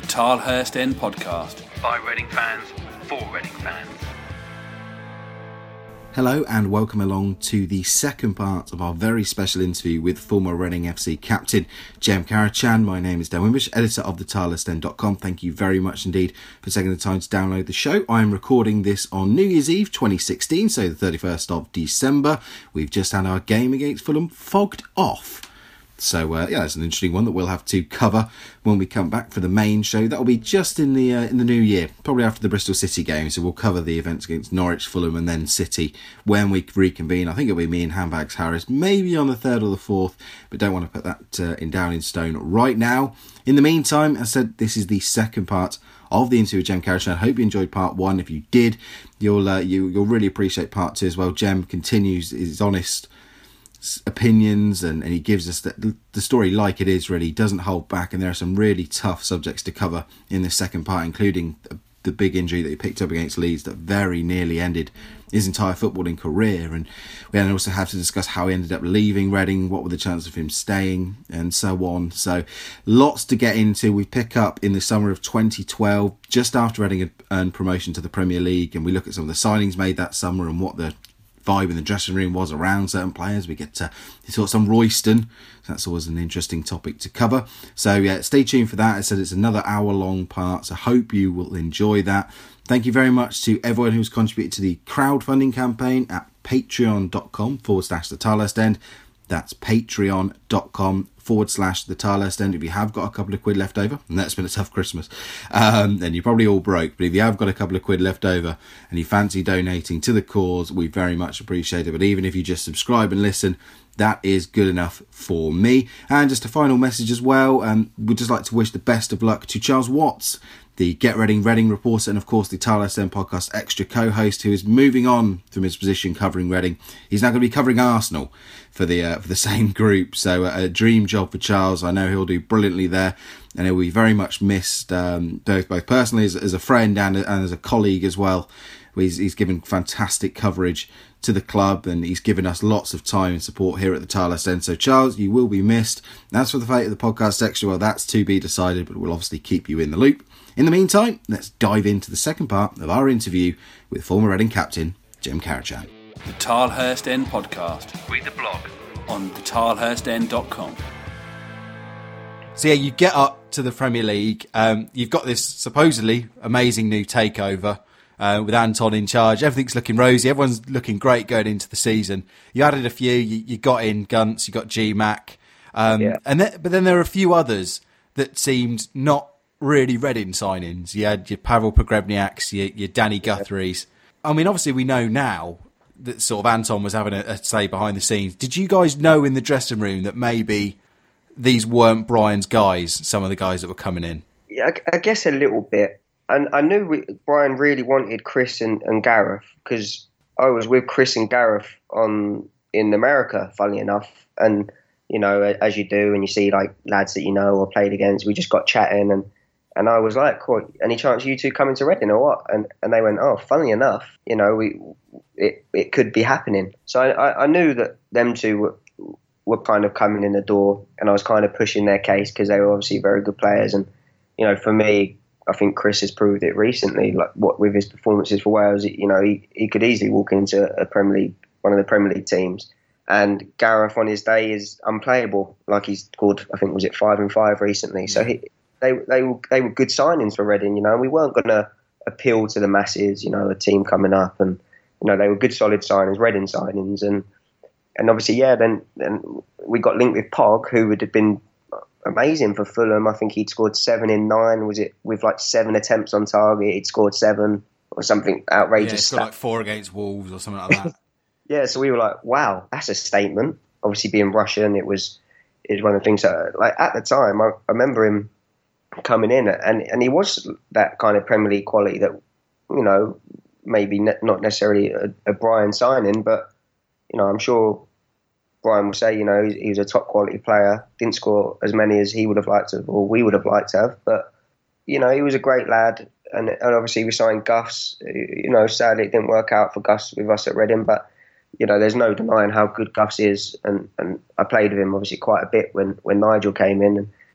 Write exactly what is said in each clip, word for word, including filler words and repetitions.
Tilehurst End Podcast. By Reading fans, for Reading fans. Hello and welcome along to the second part of our very special interview with former Reading F C captain Jem Karacan. My name is Dan Wimbish, editor of the tilehurst end dot com. Thank you very much indeed for taking the time to download the show. I am recording this on New Year's Eve twenty sixteen, so the thirty-first of December. We've just had our game against Fulham fogged off. So, uh, yeah, it's an interesting one that we'll have to cover when we come back for the main show. That'll be just in the uh, in the new year, probably after the Bristol City game. So we'll cover the events against Norwich, Fulham and then City when we reconvene. I think it'll be me and Handbags Harris, maybe on the third or the fourth, but don't want to put that uh, in down in stone right now. In the meantime, as I said, this is the second part of the interview with Jem Karacan. I hope you enjoyed part one. If you did, you'll uh, you, you'll really appreciate part two as well. Jem continues his honest opinions and, and he gives us the, the story like it is, really. He doesn't hold back, and there are some really tough subjects to cover in the second part, including the, the big injury that he picked up against Leeds that very nearly ended his entire footballing career. And we then also have to discuss how he ended up leaving Reading, what were the chances of him staying, and so on. So lots to get into. We pick up in the summer of twenty twelve, just after Reading had earned promotion to the Premier League, and we look at some of the signings made that summer and what the vibe in the dressing room was around certain players. We get to thoughts on Royston, so that's always an interesting topic to cover. So yeah, stay tuned for that. I said it's another hour long part, so hope you will enjoy that. Thank you very much to everyone who's contributed to the crowdfunding campaign at patreon.com forward slash the Tilehurst End. That's patreon.com forward slash the Tilehurst End. If you have got a couple of quid left over, and that's been a tough Christmas, um, then you're probably all broke. But if you have got a couple of quid left over and you fancy donating to the cause, we very much appreciate it. But even if you just subscribe and listen, that is good enough for me. And just a final message as well. Um, we'd just like to wish the best of luck to Charles Watts, the Get Reading Reading reporter, and of course the Tilehurst End podcast extra co-host, who is moving on from his position covering Reading. He's now going to be covering Arsenal for the uh, for the same group. So uh, a dream job for Charles. I know he'll do brilliantly there, and he'll be very much missed, um, both both personally as, as a friend and, and as a colleague as well. He's, he's given fantastic coverage to the club, and he's given us lots of time and support here at the Tilehurst End. So Charles, you will be missed. As for the fate of the podcast extra, well, that's to be decided, but we'll obviously keep you in the loop. In the meantime, let's dive into the second part of our interview with former Reading captain Jem Karacan. The Tilehurst End Podcast. Read the blog on the tilehurst end dot com. So yeah, you get up to the Premier League. Um, you've got this supposedly amazing new takeover uh, with Anton in charge. Everything's looking rosy. Everyone's looking great going into the season. You added a few. You, you got in Gunts. You got G Mac. Um, yeah. and then, But then there are a few others that seemed not really Reading signings. You had your Pavel Pogrebniaks, your, your Danny Guthrie's. I mean, obviously we know now that sort of Anton was having a, a say behind the scenes. Did you guys know in the dressing room that maybe these weren't Brian's guys, some of the guys that were coming in? Yeah, I, I guess a little bit. And I knew we, Brian really wanted Chris and, and Gareth, because I was with Chris and Gareth on in America, funnily enough. And, you know, as you do, and you see like lads that you know or played against, we just got chatting, and And I was like, cool, any chance you two coming to Reading or what? And and they went, oh, funnily enough, you know, we it, it could be happening. So I, I knew that them two were, were kind of coming in the door, and I was kind of pushing their case because they were obviously very good players. And, you know, for me, I think Chris has proved it recently, like what with his performances for Wales, you know, he, he could easily walk into a Premier League, one of the Premier League teams. And Gareth on his day is unplayable. Like he's scored, I think, was it five and five recently. So he... They they were they were good signings for Reading, you know. We weren't going to appeal to the masses, you know, a team coming up, and you know they were good, solid signings, Reading signings, and and obviously, yeah. Then then we got linked with Pog, who would have been amazing for Fulham. I think he'd scored seven in nine. Was it with like seven attempts on target? He'd scored seven or something outrageous. Yeah, so like four against Wolves or something like that. Yeah, so we were like, wow, that's a statement. Obviously, being Russian, it was it was one of the things that, like at the time, I, I remember him coming in, and and he was that kind of Premier League quality that, you know, maybe ne- not necessarily a, a Brian signing, but, you know, I'm sure Brian will say, you know, he, he was a top quality player, didn't score as many as he would have liked to, or we would have liked to have, but, you know, he was a great lad, and, and obviously we signed Gus. You know, sadly it didn't work out for Gus with us at Reading, but, you know, there's no denying how good Gus is, and, and I played with him obviously quite a bit when, when Nigel came in, and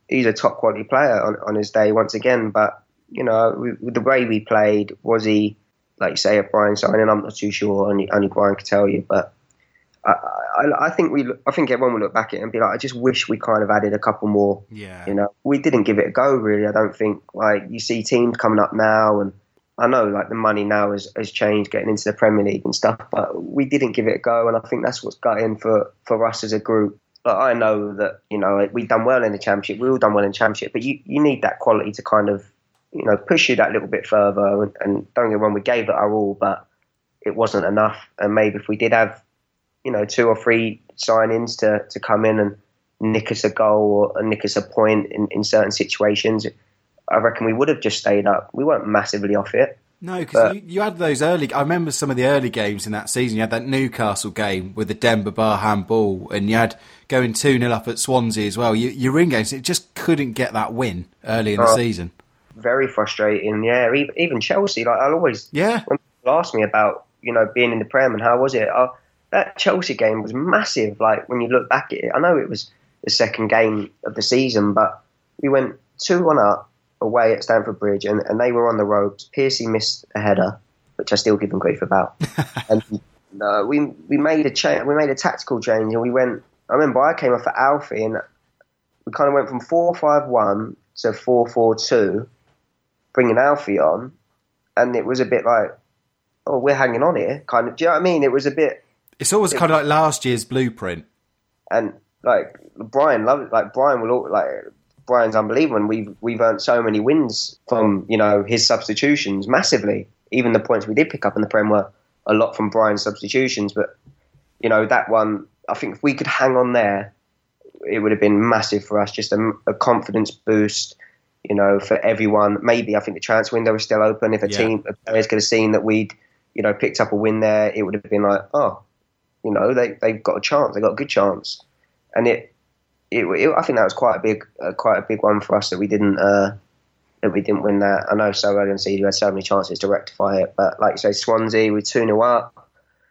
he's a top quality player on, on his day once again. But you know, we, the way we played, was he, like you say, a Brian signing? I'm not too sure. Only only Brian could tell you. But I, I, I think we, I think everyone will look back at it and be like, I just wish we kind of added a couple more. Yeah. You know, we didn't give it a go really. I don't think, like, you see teams coming up now, and I know like the money now has, has changed getting into the Premier League and stuff, but we didn't give it a go, and I think that's what's got in for for us as a group. But I know that, you know, we've done well in the Championship. We've all done well in the Championship, but you, you need that quality to kind of, you know, push you that little bit further. And, and don't get me wrong, we gave it our all, but it wasn't enough. And maybe if we did have, you know, two or three signings to, to come in and nick us a goal or nick us a point in, in certain situations, I reckon we would have just stayed up. We weren't massively off it. No, because you, you had those early... I remember some of the early games in that season. You had that Newcastle game with the Demba Ba handball, and you had going two nil up at Swansea as well. You, your in games, it just couldn't get that win early in the Oh. season. Very frustrating, yeah. Even, even Chelsea, like I'll always... Yeah. When people ask me about, you know, being in the Prem and how was it, I, that Chelsea game was massive. Like, when you look back at it, I know it was the second game of the season, but we went two one up away at Stamford Bridge, and, and they were on the ropes. Piercy missed a header, which I still give them grief about. and uh, we we made a cha- we made a tactical change, and we went. I remember I came off for Alfie, and we kind of went from four five one to four four two, bringing Alfie on, and it was a bit like, oh, we're hanging on here, kind of. Do you know what I mean? It was a bit. It's always kind of like last year's blueprint. And like Brian loved it. Like Brian will al- like. Brian's unbelievable, and we've we've earned so many wins from, you know, his substitutions massively. Even the points we did pick up in the Prem were a lot from Brian's substitutions. But you know, that one, I think if we could hang on there, it would have been massive for us. Just a, a confidence boost, you know, for everyone. Maybe I think the transfer window was still open. If a Yeah. team, if players could have seen that we'd, you know, picked up a win there, it would have been like, oh, you know, they they've got a chance. They got a good chance, and it. It, it, I think that was quite a big, uh, quite a big one for us that we didn't, uh, that we didn't win that. I know so early in the season we had so many chances to rectify it, but like you say, Swansea, we two nil up,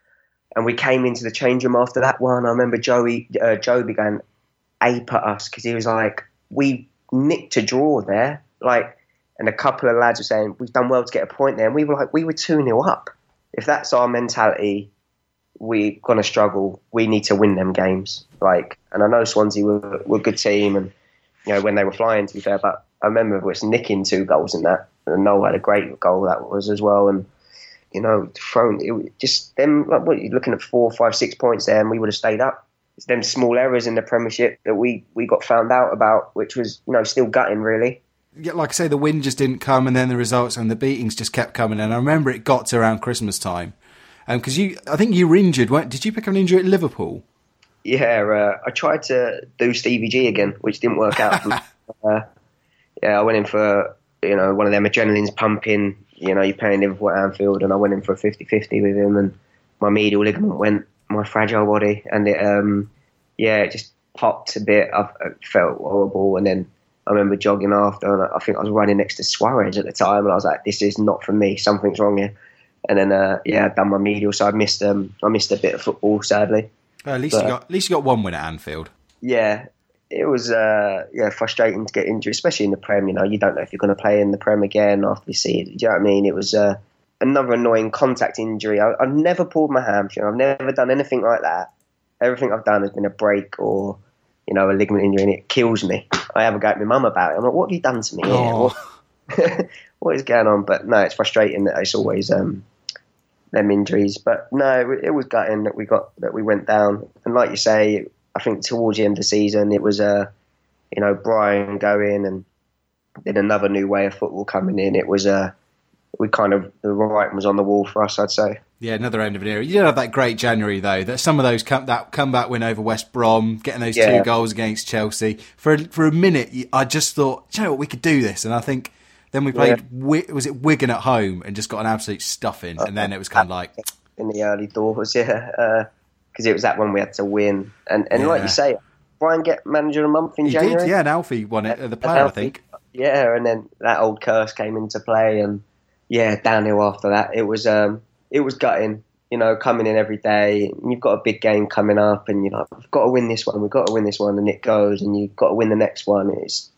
and we came into the change room after that one. I remember Joey, uh, Joe began ape at us because he was like, "We nicked a draw there," like, and a couple of lads were saying, "We've done well to get a point there," and we were like, "We were two nil up. If that's our mentality, we're going to struggle. We need to win them games." Like, and I know Swansea were, were a good team, and you know when they were flying, to be fair. But I remember it was nicking two goals in that, and Noel had a great goal that was as well. And you know, thrown it just them. Like, what, you're looking at four, five, six points there, and we would have stayed up. It's them small errors in the Premiership that we we got found out about, which was, you know, still gutting really. Yeah, like I say, the win just didn't come, and then the results and the beatings just kept coming. And I remember it got to around Christmas time, because you, I think you were injured. Weren't, did you pick up an injury at Liverpool? Yeah, uh, I tried to do Stevie G again, which didn't work out. uh, yeah, I went in for, you know, one of them adrenaline's pumping. You know, you're playing Liverpool at Anfield, and I went in for a fifty-fifty with him, and my medial ligament went, my fragile body, and it, um, yeah, it just popped a bit. I, I felt horrible, and then I remember jogging after, and I think I was running next to Suarez at the time, and I was like, this is not for me. Something's wrong here. And then, uh, yeah, I'd done my medial, so I missed, um, I missed a bit of football, sadly. Well, at least But- you got at least you got one win at Anfield. Yeah, it was uh, yeah frustrating to get injured, especially in the Prem. You know, you don't know if you're going to play in the Prem again after you see it. Do you know what I mean? It was uh, another annoying contact injury. I, I've never pulled my hamstring. I've never done anything like that. Everything I've done has been a break or, you know, a ligament injury, and it kills me. I have a go at my mum about it. I'm like, what have you done to me here? Oh. What, what is going on? But no, it's frustrating that it's always um, them injuries. But no, it, it was gutting that we got that we went down. And like you say, I think towards the end of the season, it was uh, you know, Brian going and then another new way of football coming in. It was uh, we kind of the writing was on the wall for us, I'd say. Yeah, another end of an era. You did have that great January though. That some of those come, that comeback win over West Brom, getting those Yeah. two goals against Chelsea. For a, for a minute, I just thought, do you know what, we could do this. And I think then we played. Yeah. Wi- was it Wigan at home and just got an absolute stuffing. And then it was kind of like, In the early doors, yeah, because it was that one we had to win. And and like Yeah. you say, Brian get manager of the month in he January. did. Yeah, and Alfie won it. uh, The player, I Alfie. think. Yeah, and then that old curse came into play, and yeah, downhill after that. It was um, it was gutting. You know, coming in every day, and you've got a big game coming up, and you're like, we've got to win this one, we've got to win this one, and it goes, and you've got to win the next one. It's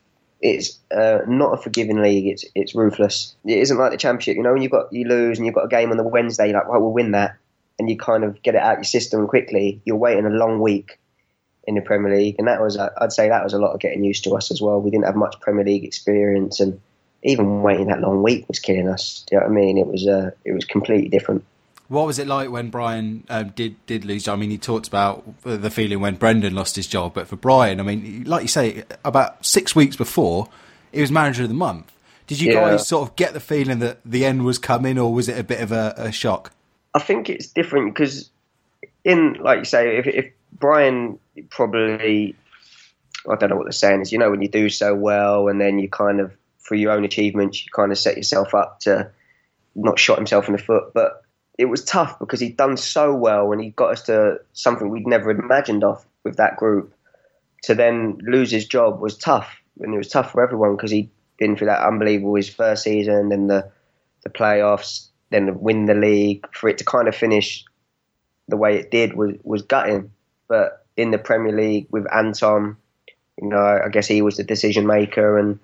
it's uh, not a forgiving league. It's it's ruthless. It isn't like the Championship. You know, when you got you lose and you've got a game on the Wednesday, like, right, we'll win that, and you kind of get it out your system quickly. You're waiting a long week in the Premier League, and that was, I'd say, that was a lot of getting used to us as well. We didn't have much Premier League experience, and even waiting that long week was killing us. Do you know what I mean? It was uh, it was completely different. What was it like when Brian um, did did lose? I mean, he talked about the feeling when Brendan lost his job, but for Brian, I mean, like you say, about six weeks before, he was manager of the month. Did you Yeah. guys sort of get the feeling that the end was coming, or was it a bit of a, a shock? I think it's different because, in like you say, if, if Brian probably, I don't know what the saying is, you know, when you do so well and then you kind of, for your own achievements, you kind of set yourself up to not shot himself in the foot. But it was tough because he'd done so well and he got us to something we'd never imagined of with that group. To then lose his job was tough, and it was tough for everyone because he'd been through that unbelievable his first season, then the the playoffs, then win the league. For it to kind of finish the way it did was was gutting. But in the Premier League with Anton, you know, I guess he was the decision maker, and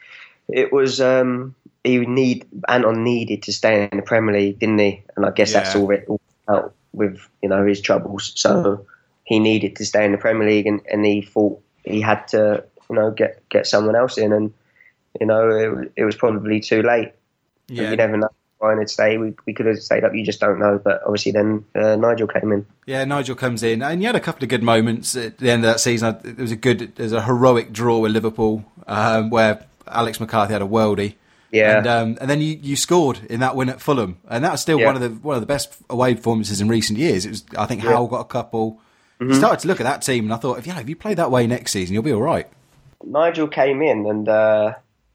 it was um, he need Anton needed to stay in the Premier League, didn't he? And I guess Yeah. that's all it all out with, you know, his troubles. So he needed to stay in the Premier League, and, and he thought he had to, you know, get get someone else in, and you know, it, it was probably too late. Yeah. You never know. Brian had stayed. We, we could have stayed up. You just don't know. But obviously, then uh, Nigel came in. Yeah, Nigel comes in, and you had a couple of good moments at the end of that season. There was a good, there's a heroic draw with Liverpool um, where Alex McCarthy had a worldie. Yeah. And, um, and then you, you scored in that win at Fulham, and that was still Yeah. one of the one of the best away performances in recent years. It was, I think, Yeah. Howell got a couple. You started to look at that team, and I thought, if yeah, if you play that way next season, you'll be all right. Nigel came in, and uh,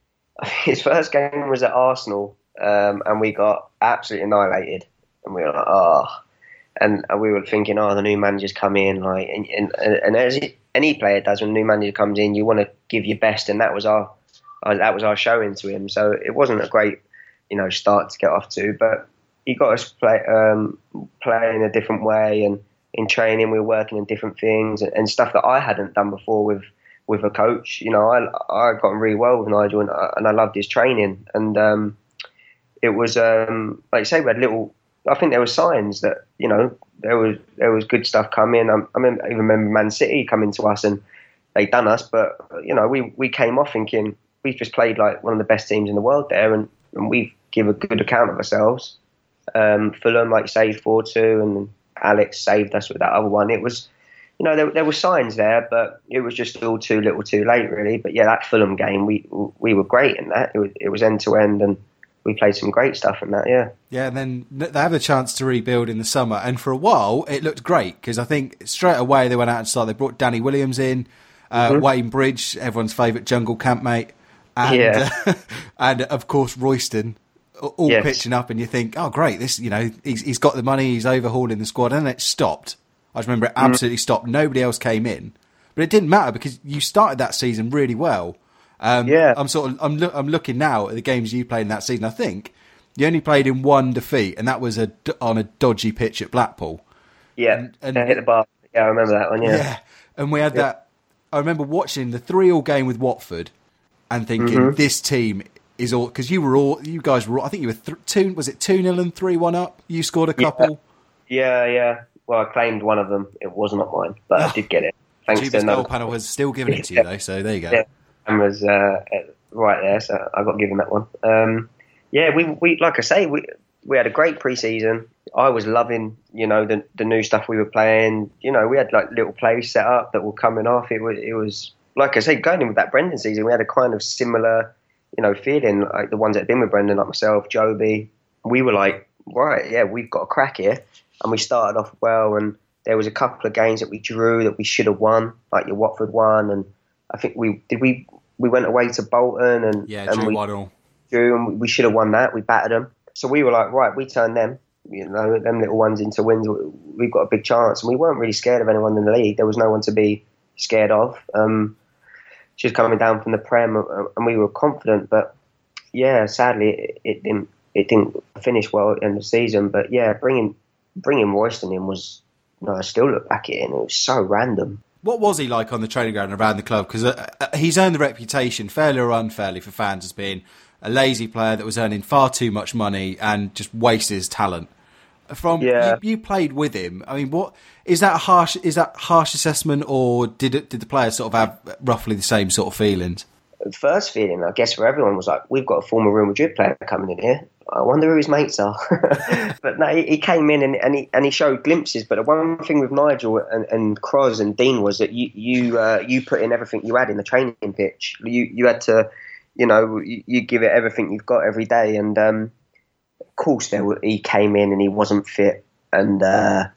his first game was at Arsenal, um, and we got absolutely annihilated. And we were like, oh. And, and we were thinking, oh, the new manager's come in. like, And, and, and as any player does, when a new manager comes in, you want to give your best, and that was our uh, that was our showing to him. So it wasn't a great, you know, start to get off to, but he got us play, um, play in a different way, and in training we were working on different things and, and stuff that I hadn't done before with with a coach. You know, I I got on really well with Nigel, and I, and I loved his training. And um, it was um, like you say, we had little. I think there were signs that, you know, there was there was good stuff coming. I, I, remember, I even remember Man City coming to us and they done us, but you know, we we came off thinking we've just played like one of the best teams in the world there, and, and we give a good account of ourselves. Um, Fulham, like you say, four two, and Alex saved us with that other one. It was, you know, there, there were signs there, but it was just all too little, too late, really. But yeah, that Fulham game, we we were great in that. It was it was end to end, and we played some great stuff in that. Yeah, Yeah, and then they have a chance to rebuild in the summer, and for a while it looked great because I think straight away they went out and started. They brought Danny Williams in, uh, Mm-hmm. Wayne Bridge, everyone's favourite jungle campmate, and Yeah. uh, and of course Royston, all Yes. pitching up, and you think, oh great, this, you know, he's he's got the money, he's overhauling the squad, and then it stopped. I just remember it absolutely stopped. Nobody else came in, but it didn't matter because you started that season really well. Um, Yeah. I'm sort of I'm, lo- I'm looking now at the games you played in that season. I think you only played in one defeat, and that was a on a dodgy pitch at Blackpool. yeah, And- and- they hit the bar. Yeah, I remember that one. Yeah, And we had that. I remember watching the three all game with Watford and thinking Mm-hmm. this team is all, because you were all you guys were all, I think you were th- two was it two nil and three one up. You scored a couple. yeah, yeah. Well, I claimed one of them. It was not mine, but I did get it. Thanks to Juba's another. goal panel has still given it to you though, so there you go. Yeah, and was uh, right there, so I got given that one. Um, yeah, we we like I say, we we had a great pre-season. I was loving, you know, the the new stuff we were playing. You know, we had like little plays set up that were coming off. It was it was like I say, going in with that Brendan season, we had a kind of similar, you know, feeling like the ones that had been with Brendan, like myself, Joby. We were like, right, yeah, we've got a crack here, and we started off well. And there was a couple of games that we drew that we should have won, like your Watford one, and I think we did we we went away to Bolton and Yeah, and Drew we Waddle. drew, and we should have won that. We battered them, so we were like, right, we turned them, you know, them little ones into wins. We've got a big chance, and we weren't really scared of anyone in the league. There was no one to be scared of. Um, just coming down from the Prem, and we were confident, but yeah, sadly, it, it didn't it didn't finish well at the end of the season. But yeah, bringing bringing Royston in was, you know, I still look back at it, and it was so random. What was he like on the training ground and around the club? Because uh, uh, he's earned the reputation, fairly or unfairly, for fans as being a lazy player that was earning far too much money and just wasted his talent. From Yeah. you, you played with him. I mean, what is that harsh? Is that harsh assessment, or did it, did the players sort of have roughly the same sort of feelings? The first feeling, I guess, for everyone was like, we've got a former Real Madrid player coming in here. I wonder who his mates are. But no, he, he came in and, and he and he showed glimpses. But the one thing with Nigel and, and Kroos and Dean was that you you uh, you put in everything you had in the training pitch. You you had to, you know, you, you give it everything you've got every day. And um, of course, there were, he came in and he wasn't fit. And uh,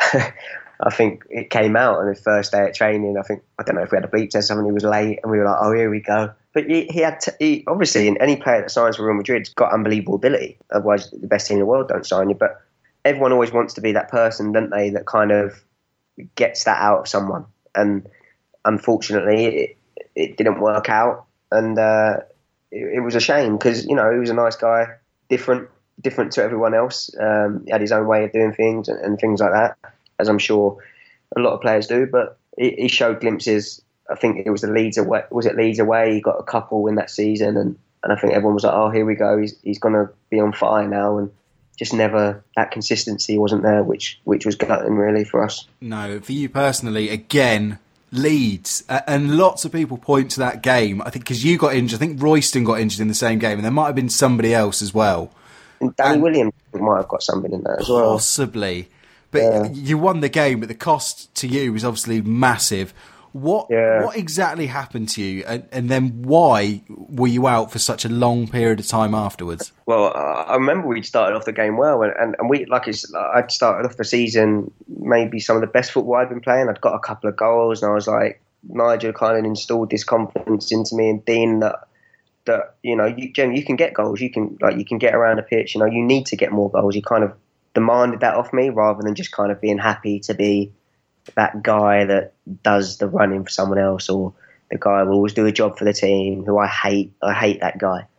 I think it came out on his first day at training. I think, I don't know if we had a bleep test or something, he was late and we were like, oh, here we go. But he, he had to, he, obviously, in any player that signs for Real Madrid's got unbelievable ability. Otherwise, the best team in the world don't sign you. But everyone always wants to be that person, don't they, that kind of gets that out of someone. And unfortunately, it, it didn't work out. And uh, it, it was a shame because, you know, he was a nice guy, different different to everyone else. Um, he had his own way of doing things and, and things like that, as I'm sure a lot of players do. But he, he showed glimpses. I think it was the Leeds away. Was it Leeds away? He got a couple in that season, and, and I think everyone was like, "Oh, here we go. He's he's going to be on fire now." And just never that consistency wasn't there, which which was gutting really for us. No, for you personally, again, Leeds, uh, and lots of people point to that game. I think because you got injured. I think Royston got injured in the same game, and there might have been somebody else as well. And Danny And- Williams might have got something in there as well. Possibly. But Yeah. you won the game, but the cost to you was obviously massive. What Yeah. what exactly happened to you? And, and then why were you out for such a long period of time afterwards? Well, uh, I remember we'd started off the game well, and, and, and we like it's, I'd started off the season maybe some of the best football I'd been playing. I'd got a couple of goals, and I was like, Nigel kind of installed this confidence into me, and Dean that that you know, you, Jen, you can get goals, you can like you can get around the pitch. You know, you need to get more goals. You kind of demanded that off me rather than just kind of being happy to be that guy that does the running for someone else, or the guy who will always do a job for the team, who I hate. I hate that guy.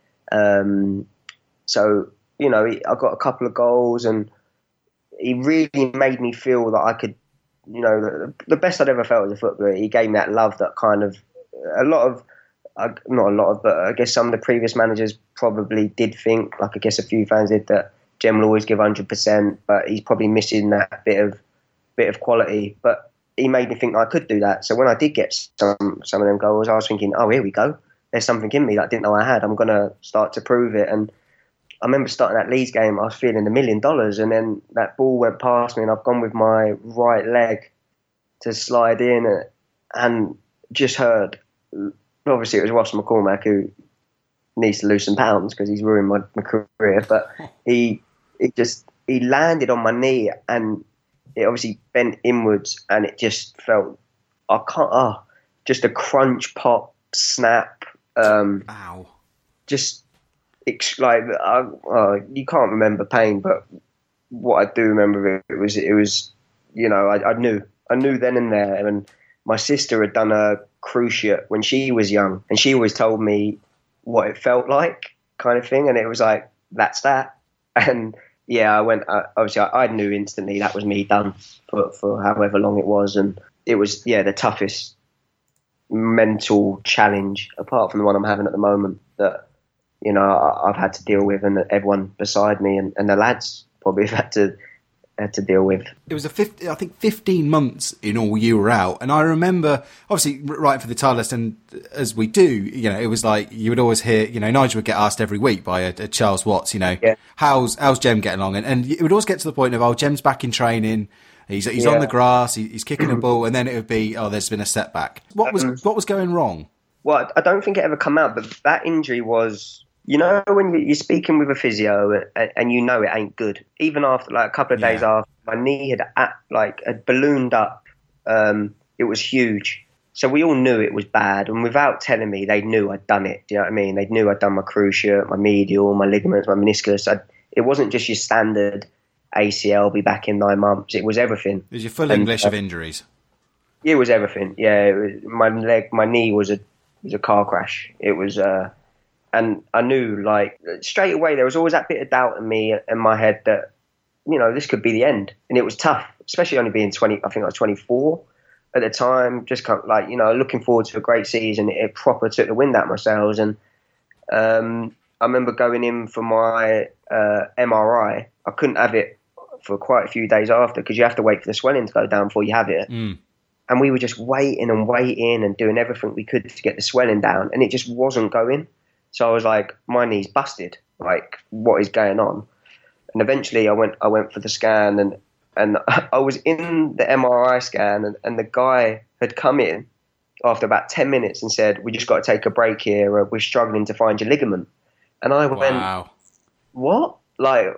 Um, so, you know, I got a couple of goals, and he really made me feel that I could, you know, the, the best I'd ever felt as a footballer. He gave me that love that kind of, a lot of, uh, not a lot of, but I guess some of the previous managers probably did think, like I guess a few fans did, that Jem will always give one hundred percent, but he's probably missing that bit of bit of quality. But he made me think I could do that. So when I did get some some of them goals, I was thinking, oh, here we go. There's something in me that I didn't know I had. I'm going to start to prove it. And I remember starting that Leeds game, I was feeling a million dollars, and then that ball went past me, and I've gone with my right leg to slide in, and just heard, obviously it was Ross McCormack, who needs to lose some pounds because he's ruined my, my career, but he it just he landed on my knee, and it obviously bent inwards, and it just felt I can't oh just a crunch, pop, snap, um, Ow. just it's like I, uh, you can't remember pain, but what I do remember it was it was you know I, I knew I knew then and there, and my sister had done a cruciate when she was young, and she always told me what it felt like, kind of thing, and it was like that's that, and yeah, I went. Uh, obviously, I, I knew instantly that was me done for for however long it was, and it was yeah the toughest mental challenge apart from the one I'm having at the moment that you know I, I've had to deal with, and everyone beside me and, and the lads probably have had to had to deal with. It was a fifty, I think fifteen months in all you were out, and I remember obviously writing for the Tile List, and as we do, you know, it was like you would always hear, you know, Nigel would get asked every week by a, a Charles Watts, you know, Yeah. how's how's Jem getting along, and, and it would always get to the point of oh, Jem's back in training, he's he's Yeah. on the grass, he, he's kicking a ball, and then it would be oh, there's been a setback. What was what was going wrong? Well, I don't think it ever come out, but that injury was, you know, when you're speaking with a physio and, and you know it ain't good. Even after, like, a couple of days Yeah. after, my knee had, at, like, had ballooned up. Um, it was huge. So we all knew it was bad. And without telling me, they knew I'd done it. Do you know what I mean? They knew I'd done my cruciate, my medial, my ligaments, my meniscus. I'd, it wasn't just your standard A C L, be back in nine months. It was everything. It was your full And, English uh, of injuries. It was everything. Yeah, it was, my leg, my knee was a was a car crash. It was, uh, and I knew like straight away there was always that bit of doubt in me in my head that you know this could be the end, and it was tough, especially only being twenty. I think I was twenty-four, at the time, just kind of like, you know, looking forward to a great season. It, it proper took the wind out of my sails. And um, I remember going in for my uh, M R I. I couldn't have it for quite a few days after because you have to wait for the swelling to go down before you have it. Mm. And we were just waiting and waiting and doing everything we could to get the swelling down. And it just wasn't going. So I was like, my knee's busted. Like, what is going on? And eventually I went I went for the scan, and, and I was in the M R I scan, and, and the guy had come in after about ten minutes and said, we just got to take a break here. We're struggling to find your ligament. And I went, Wow. What? Like,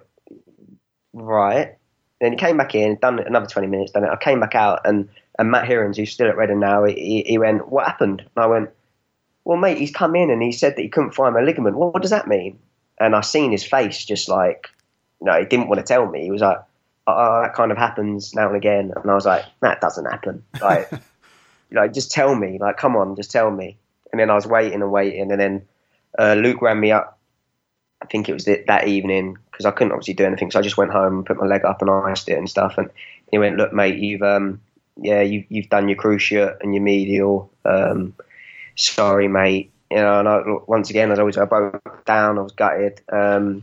right. Then he came back in, done it another twenty minutes, done it. I came back out, and, and Matt Hirons, who's still at Reading now, he, he went, what happened? And I went, well, mate, he's come in and he said that he couldn't find my ligament. What, what does that mean? And I seen his face just like, you know, he didn't want to tell me. He was like, oh, that kind of happens now and again. And I was like, that doesn't happen. Like, like, just tell me. Like, come on, just tell me. And then I was waiting and waiting. And then uh, Luke rang me up. I think it was th- that evening because I couldn't obviously do anything. So I just went home and put my leg up and iced it and stuff. And he went, look, mate, you've, um, yeah, you, you've done your cruciate and your medial. Um, sorry, mate. You know, and I, once again, as always, I broke down. I was gutted. Um,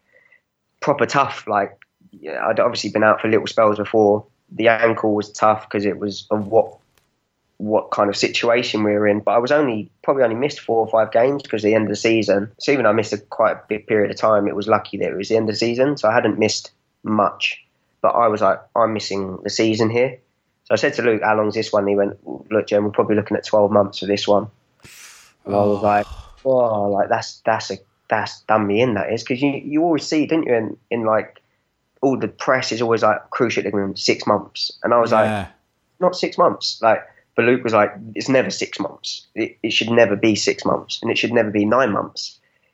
proper tough. Like, yeah, I'd obviously been out for little spells before. The ankle was tough because it was of what what kind of situation we were in. But I was only probably only missed four or five games because the end of the season. So even though I missed a quite a big period of time, it was lucky that it was the end of the season. So I hadn't missed much. But I was like, I'm missing the season here. So I said to Luke, how long's this one? And he went, look, Jem, we're probably looking at twelve months for this one. And I was like, oh, like that's that's a that's done me in, that is, because you, you always see, don't you, in, in like all the press is always like cruciate ligament six months, and I was Yeah. like, not six months, like. But Luke was like, it's never six months. It, it should never be six months, and it should never be nine months.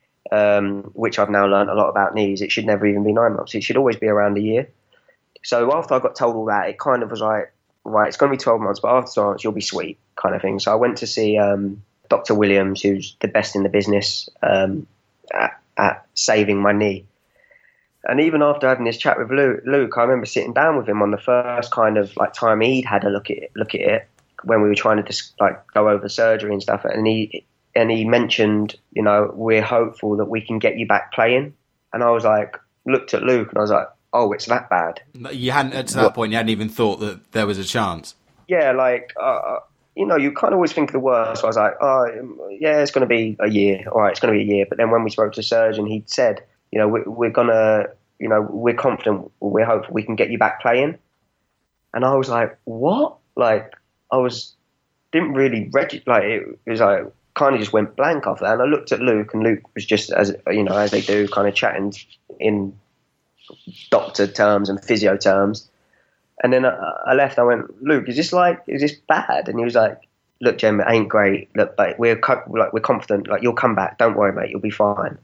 Um, which I've now learned a lot about knees. It should never even be nine months. It should always be around a year. So after I got told all that, it kind of was like, right, it's going to be twelve months, but after twelve months, you'll be sweet, kind of thing. So I went to see um, Doctor Williams, who's the best in the business um, at, at saving my knee. And even after having this chat with Luke, Luke, I remember sitting down with him on the first kind of like time he'd had a look at it, look at it when we were trying to just like go over surgery and stuff. And he and he mentioned, you know, we're hopeful that we can get you back playing. And I was like, looked at Luke and I was like, oh, it's that bad. You hadn't, at that what? point, you hadn't even thought that there was a chance. Yeah, like, uh, you know, you kind of always think of the worst. So I was like, oh, yeah, it's going to be a year. All right, it's going to be a year. But then when we spoke to the surgeon, he said, you know, we're, we're going to, you know, we're confident, we're hopeful we can get you back playing. And I was like, what? Like, I was, didn't really, reg- like, it was like, kind of just went blank after that. And I looked at Luke, and Luke was just, as you know, as they do, kind of chatting in doctor terms and physio terms. And then I, I left. I went, Luke, is this like, is this bad? And he was like, look, Jem, it ain't great. Look, but we're co- like we're confident. Like, you'll come back. Don't worry, mate. You'll be fine.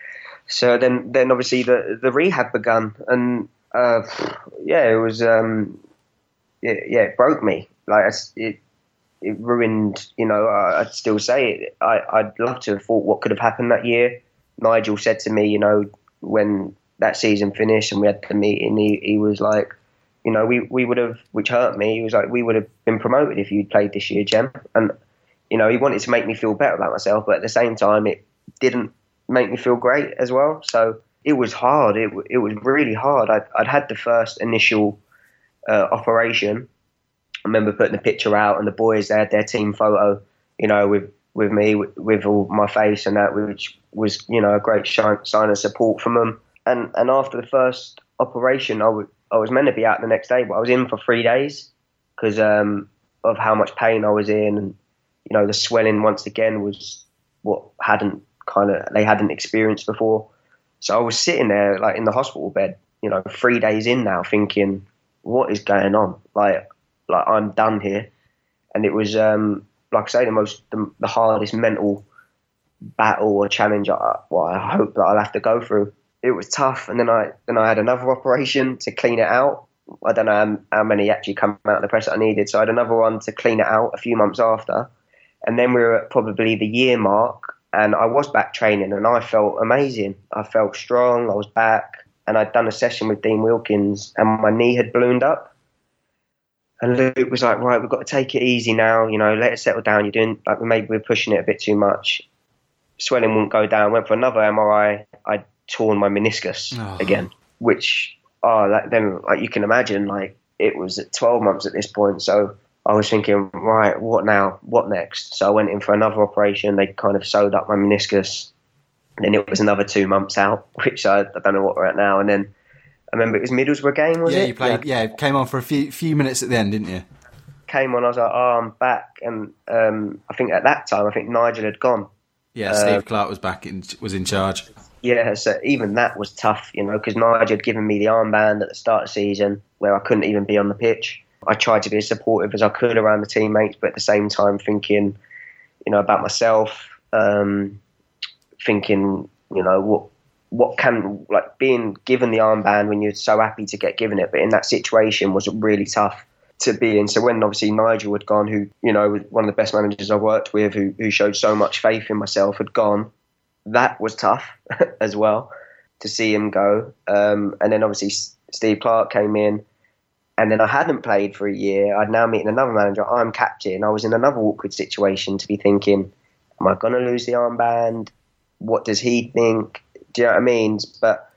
So then, then obviously the the rehab begun, and uh, yeah, it was, um, yeah, yeah, it broke me. Like it, it ruined. You know, I'd still say it. I, I'd love to have thought what could have happened that year. Nigel said to me, you know, when that season finished and we had the meeting, he, he was like, you know, we, we would have, which hurt me, he was like, we would have been promoted if you'd played this year, Jem. And, you know, he wanted to make me feel better about myself, but at the same time, it didn't make me feel great as well. So it was hard. It it was really hard. I'd, I'd had the first initial uh, operation. I remember putting the picture out, and the boys, they had their team photo, you know, with, with me, with, with all my face and that, which was, you know, a great sign of support from them. And and after the first operation, I, w- I was meant to be out the next day, but I was in for three days because um, of how much pain I was in. And, you know, the swelling once again was what hadn't kind of, they hadn't experienced before. So I was sitting there like in the hospital bed, you know, three days in now thinking, what is going on? Like, like I'm done here. And it was, um, like I say, the most, the, the hardest mental battle or challenge I, well, I hope that I'll have to go through. It was tough, and then I then I had another operation to clean it out. I don't know how, how many actually come out of the press that I needed, so I had another one to clean it out a few months after. And then we were at probably the year mark, and I was back training, and I felt amazing. I felt strong, I was back, and I'd done a session with Dean Wilkins, and my knee had ballooned up. And Luke was like, right, we've got to take it easy now, you know, let it settle down. You're doing, like, maybe we're pushing it a bit too much. Swelling wouldn't go down. Went for another M R I. I'd torn my meniscus oh. again, which, oh, that, then, like, you can imagine, like, it was at twelve months at this point. So I was thinking, right, what now? What next? So I went in for another operation. They kind of sewed up my meniscus. And then it was another two months out, which I, I don't know what we're at now. And then I remember it was Middlesbrough game, was yeah, it? You played, yeah, you played. Yeah, came on for a few few minutes at the end, didn't you? Came on, I was like, oh, I'm back. And um, I think at that time, I think Nigel had gone. Yeah, uh, Steve Clark was back in, was in charge. Yeah, so even that was tough, you know, because Nigel had given me the armband at the start of the season where I couldn't even be on the pitch. I tried to be as supportive as I could around the teammates, but at the same time thinking, you know, about myself, um, thinking, you know, what what can, like, being given the armband when you're so happy to get given it, but in that situation was really tough to be in. So when obviously Nigel had gone, who, you know, was one of the best managers I've worked with, who, who showed so much faith in myself, had gone, that was tough as well to see him go. Um, and then obviously Steve Clark came in, and then I hadn't played for a year. I'd now meeting another manager. I'm captain. I was in another awkward situation to be thinking, am I going to lose the armband? What does he think? Do you know what I mean? But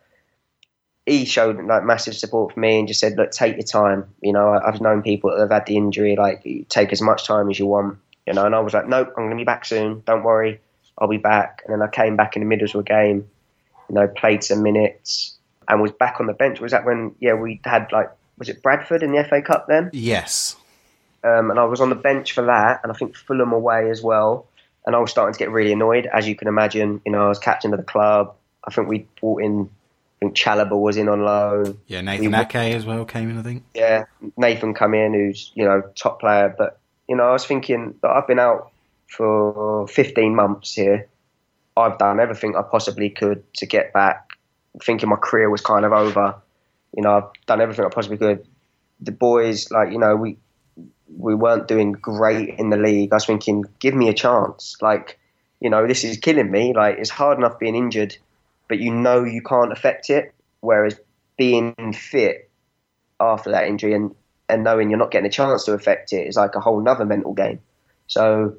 he showed like massive support for me and just said, look, take your time. You know, I've known people that have had the injury, like, take as much time as you want. You know, and I was like, nope, I'm going to be back soon. Don't worry, I'll be back. And then I came back in the Middlesbrough game, you know, played some minutes and was back on the bench. Was that when, yeah, we had, like, was it Bradford in the F A Cup then? Yes. Um, and I was on the bench for that, and I think Fulham away as well. And I was starting to get really annoyed, as you can imagine. You know, I was captain of the club. I think we brought in, I think Chalobah was in on loan. Yeah, Nathan we, Ake as well came in, I think. Yeah, Nathan come in, who's, you know, top player. But, you know, I was thinking that I've been out for fifteen months here. I've done everything I possibly could to get back, thinking my career was kind of over. You know, I've done everything I possibly could. The boys, like, you know, we we weren't doing great in the league. I was thinking, give me a chance. Like, you know, this is killing me. Like, it's hard enough being injured, but you know you can't affect it. Whereas being fit after that injury and, and knowing you're not getting a chance to affect it is like a whole nother mental game. So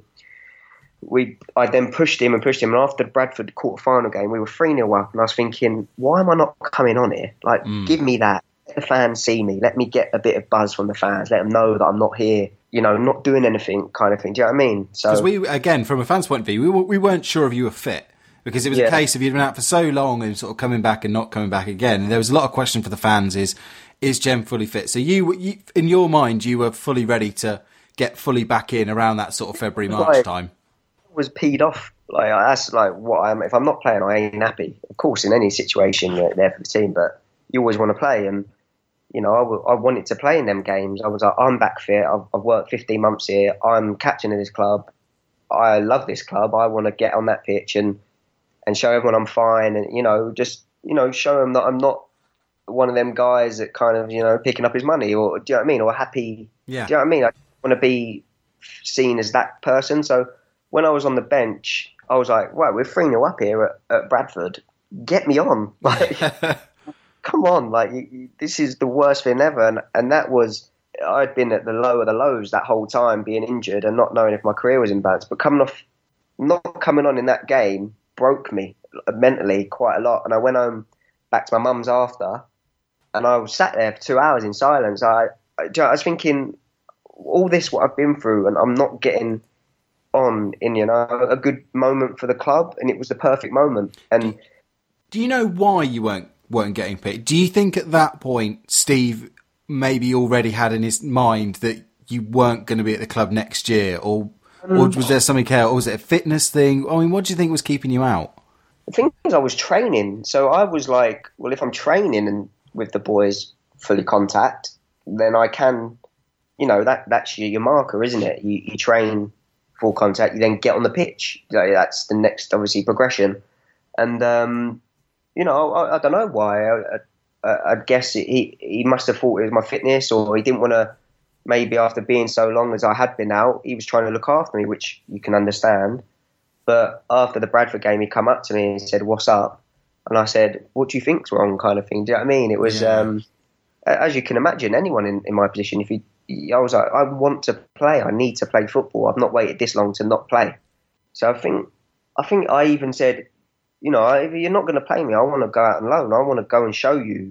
we, I then pushed him and pushed him. And after the Bradford quarter-final game, we were three nil up. And I was thinking, why am I not coming on here? Like, mm. give me that. Let the fans see me. Let me get a bit of buzz from the fans. Let them know that I'm not here, you know, not doing anything kind of thing. Do you know what I mean? So, because we, again, from a fan's point of view, we, we weren't sure if you were fit. Because it was yeah. a case of you'd been out for so long and sort of coming back and not coming back again. And there was a lot of question for the fans is, is Jem fully fit? So you, you in your mind, you were fully ready to get fully back in around that sort of February, March like, time? I was peed off. Like, that's like what I'm, if I'm not playing, I ain't happy. Of course, in any situation, you're there for the team, but you always want to play. And, you know, I, w- I wanted to play in them games. I was like, I'm back fit. I've, I've worked fifteen months here. I'm captain of this club. I love this club. I want to get on that pitch and, and show everyone I'm fine, and, you know, just, you know, show them that I'm not one of them guys that kind of, you know, picking up his money, or, do you know what I mean, or happy. Yeah. Do you know what I mean? I want to be seen as that person. So when I was on the bench, I was like, wow, we're three nil up here at, at Bradford. Get me on. Like, come on. Like, you, you, this is the worst thing ever. And, and that was, I'd been at the low of the lows that whole time, being injured and not knowing if my career was in balance. But coming off, not coming on in that game, broke me mentally quite a lot. And I went home back to my mum's after, and I was sat there for two hours in silence. I, I, I was thinking, all this what I've been through, and I'm not getting on in, you know, a good moment for the club, and it was the perfect moment. And do you know why you weren't weren't getting picked? Do you think at that point Steve maybe already had in his mind that you weren't going to be at the club next year, or Or was there something else? Or was it a fitness thing? I mean, what do you think was keeping you out? The thing is, I was training. So I was like, well, if I'm training and with the boys fully contact, then I can, you know, that that's your, your marker, isn't it? You, you train full contact, you then get on the pitch. Like, that's the next, obviously, progression. And, um, you know, I, I don't know why. I, I, I guess it, he, he must have thought it was my fitness, or he didn't want to. Maybe after being so long as I had been out, he was trying to look after me, which you can understand. But after the Bradford game, he come up to me and said, "What's up?" And I said, "What do you think's wrong?" kind of thing. Do you know what I mean? It was, yeah. um, as you can imagine, anyone in, in my position, if you I was like, I want to play. I need to play football. I've not waited this long to not play. So I think, I think I even said, you know, if you're not going to play me, I want to go out on loan. I want to go and show you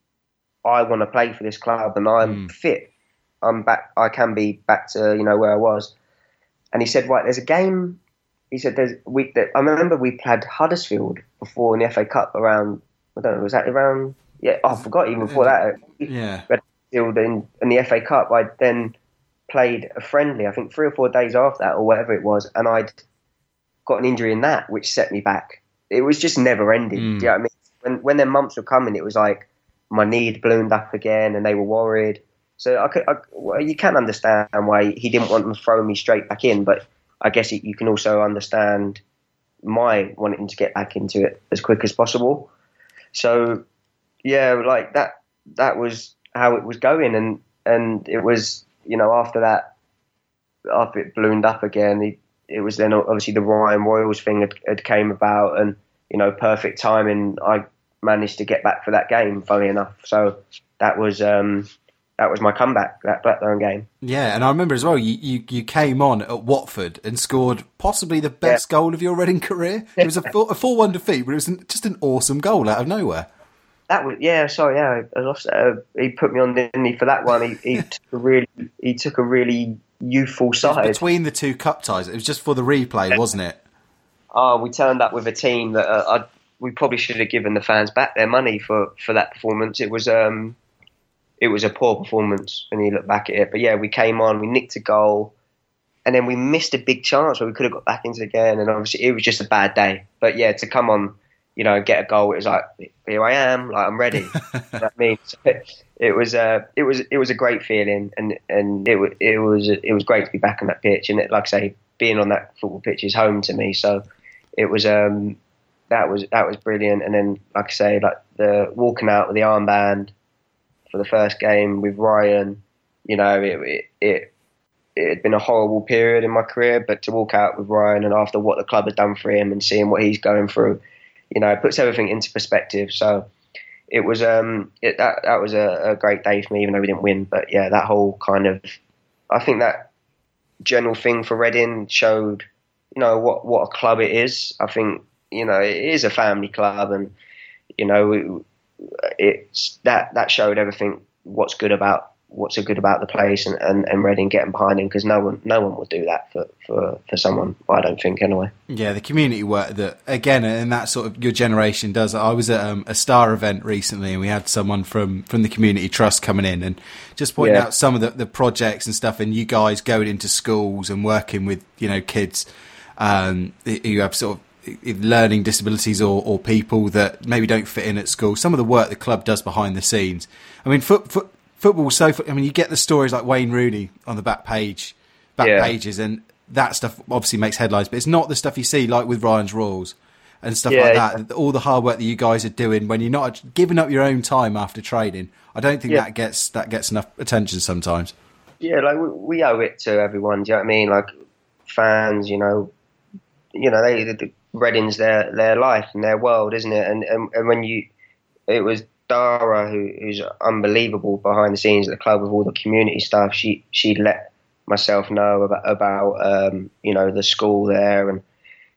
I want to play for this club and I'm mm. fit. I'm back. I can be back to, you know, where I was. And he said, right, there's a game. He said, there's we. That, I remember we played Huddersfield before in the F A Cup around, I don't know, was that around, yeah, oh, I forgot even before that. Yeah. Huddersfield in, in the F A Cup, I then played a friendly, I think three or four days after that or whatever it was. And I'd got an injury in that, which set me back. It was just never ending. Mm. Do you know what I mean? When, when their months were coming, it was like my knee had ballooned up again and they were worried. So I could, I, well, you can understand why he didn't want to throw me straight back in, but I guess you can also understand my wanting to get back into it as quick as possible. So yeah, like that, that was how it was going. And, and it was, you know, after that, after it ballooned up again, he, it was then obviously the Ryan Royals thing had, had came about, and you know, perfect timing. I managed to get back for that game, funny enough. So that was um, that was my comeback, that Blackburn game. Yeah, and I remember as well, you, you, you came on at Watford and scored possibly the best yeah. goal of your Reading career. It was a four one defeat, but it was just an awesome goal out of nowhere. That was yeah, sorry, yeah. I lost, uh, he put me on, didn't he, for that one? He, he took a really, he took a really youthful side between the two cup ties. It was just for the replay, wasn't it? Oh, we turned up with a team that uh, I, we probably should have given the fans back their money for, for that performance. It was um, it was a poor performance when you look back at it. But yeah, we came on, we nicked a goal, and then we missed a big chance where we could have got back into the game. And obviously, it was just a bad day. But yeah, to come on, you know, get a goal, it was like, here I am, like I'm ready. You know what I mean? So it, it was uh, it was it was a great feeling, and and it was it was it was great to be back on that pitch. And it, like I say, being on that football pitch is home to me. So it was um, that was that was brilliant. And then, like I say, like the walking out with the armband for the first game with Ryan, you know, it it. it It had been a horrible period in my career, but to walk out with Ryan and after what the club had done for him and seeing what he's going through, you know, it puts everything into perspective. So it was um, it, that that was a, a great day for me, even though we didn't win. But yeah, that whole kind of, I think that general thing for Reading showed, you know, what, what a club it is. I think, you know, it is a family club, and you know, it, it's that that showed everything what's good about. what's so good about the place and, and, and Reading getting behind him, because no one no one would do that for, for, for someone, I don't think, anyway. Yeah, the community work that, again, and that sort of your generation does. I was at um, a Star event recently and we had someone from, from the Community Trust coming in and just pointing yeah. out some of the, the projects and stuff, and you guys going into schools and working with, you know, kids um, who have sort of learning disabilities or, or people that maybe don't fit in at school. Some of the work the club does behind the scenes. I mean, foot, foot Football, so I mean, you get the stories like Wayne Rooney on the back page, back yeah. pages, and that stuff obviously makes headlines. But it's not the stuff you see like with Ryan's Royals and stuff yeah, like that. Yeah. All the hard work that you guys are doing when you're not giving up your own time after training. I don't think yeah. that gets that gets enough attention sometimes. Yeah, like we, we owe it to everyone. Do you know what I mean? Like fans, you know, you know, they the Reading's their their life and their world, isn't it? And and, and when you, it was. Dara, who, who's unbelievable behind the scenes at the club with all the community stuff, she she let myself know about about um, you know, the school there, and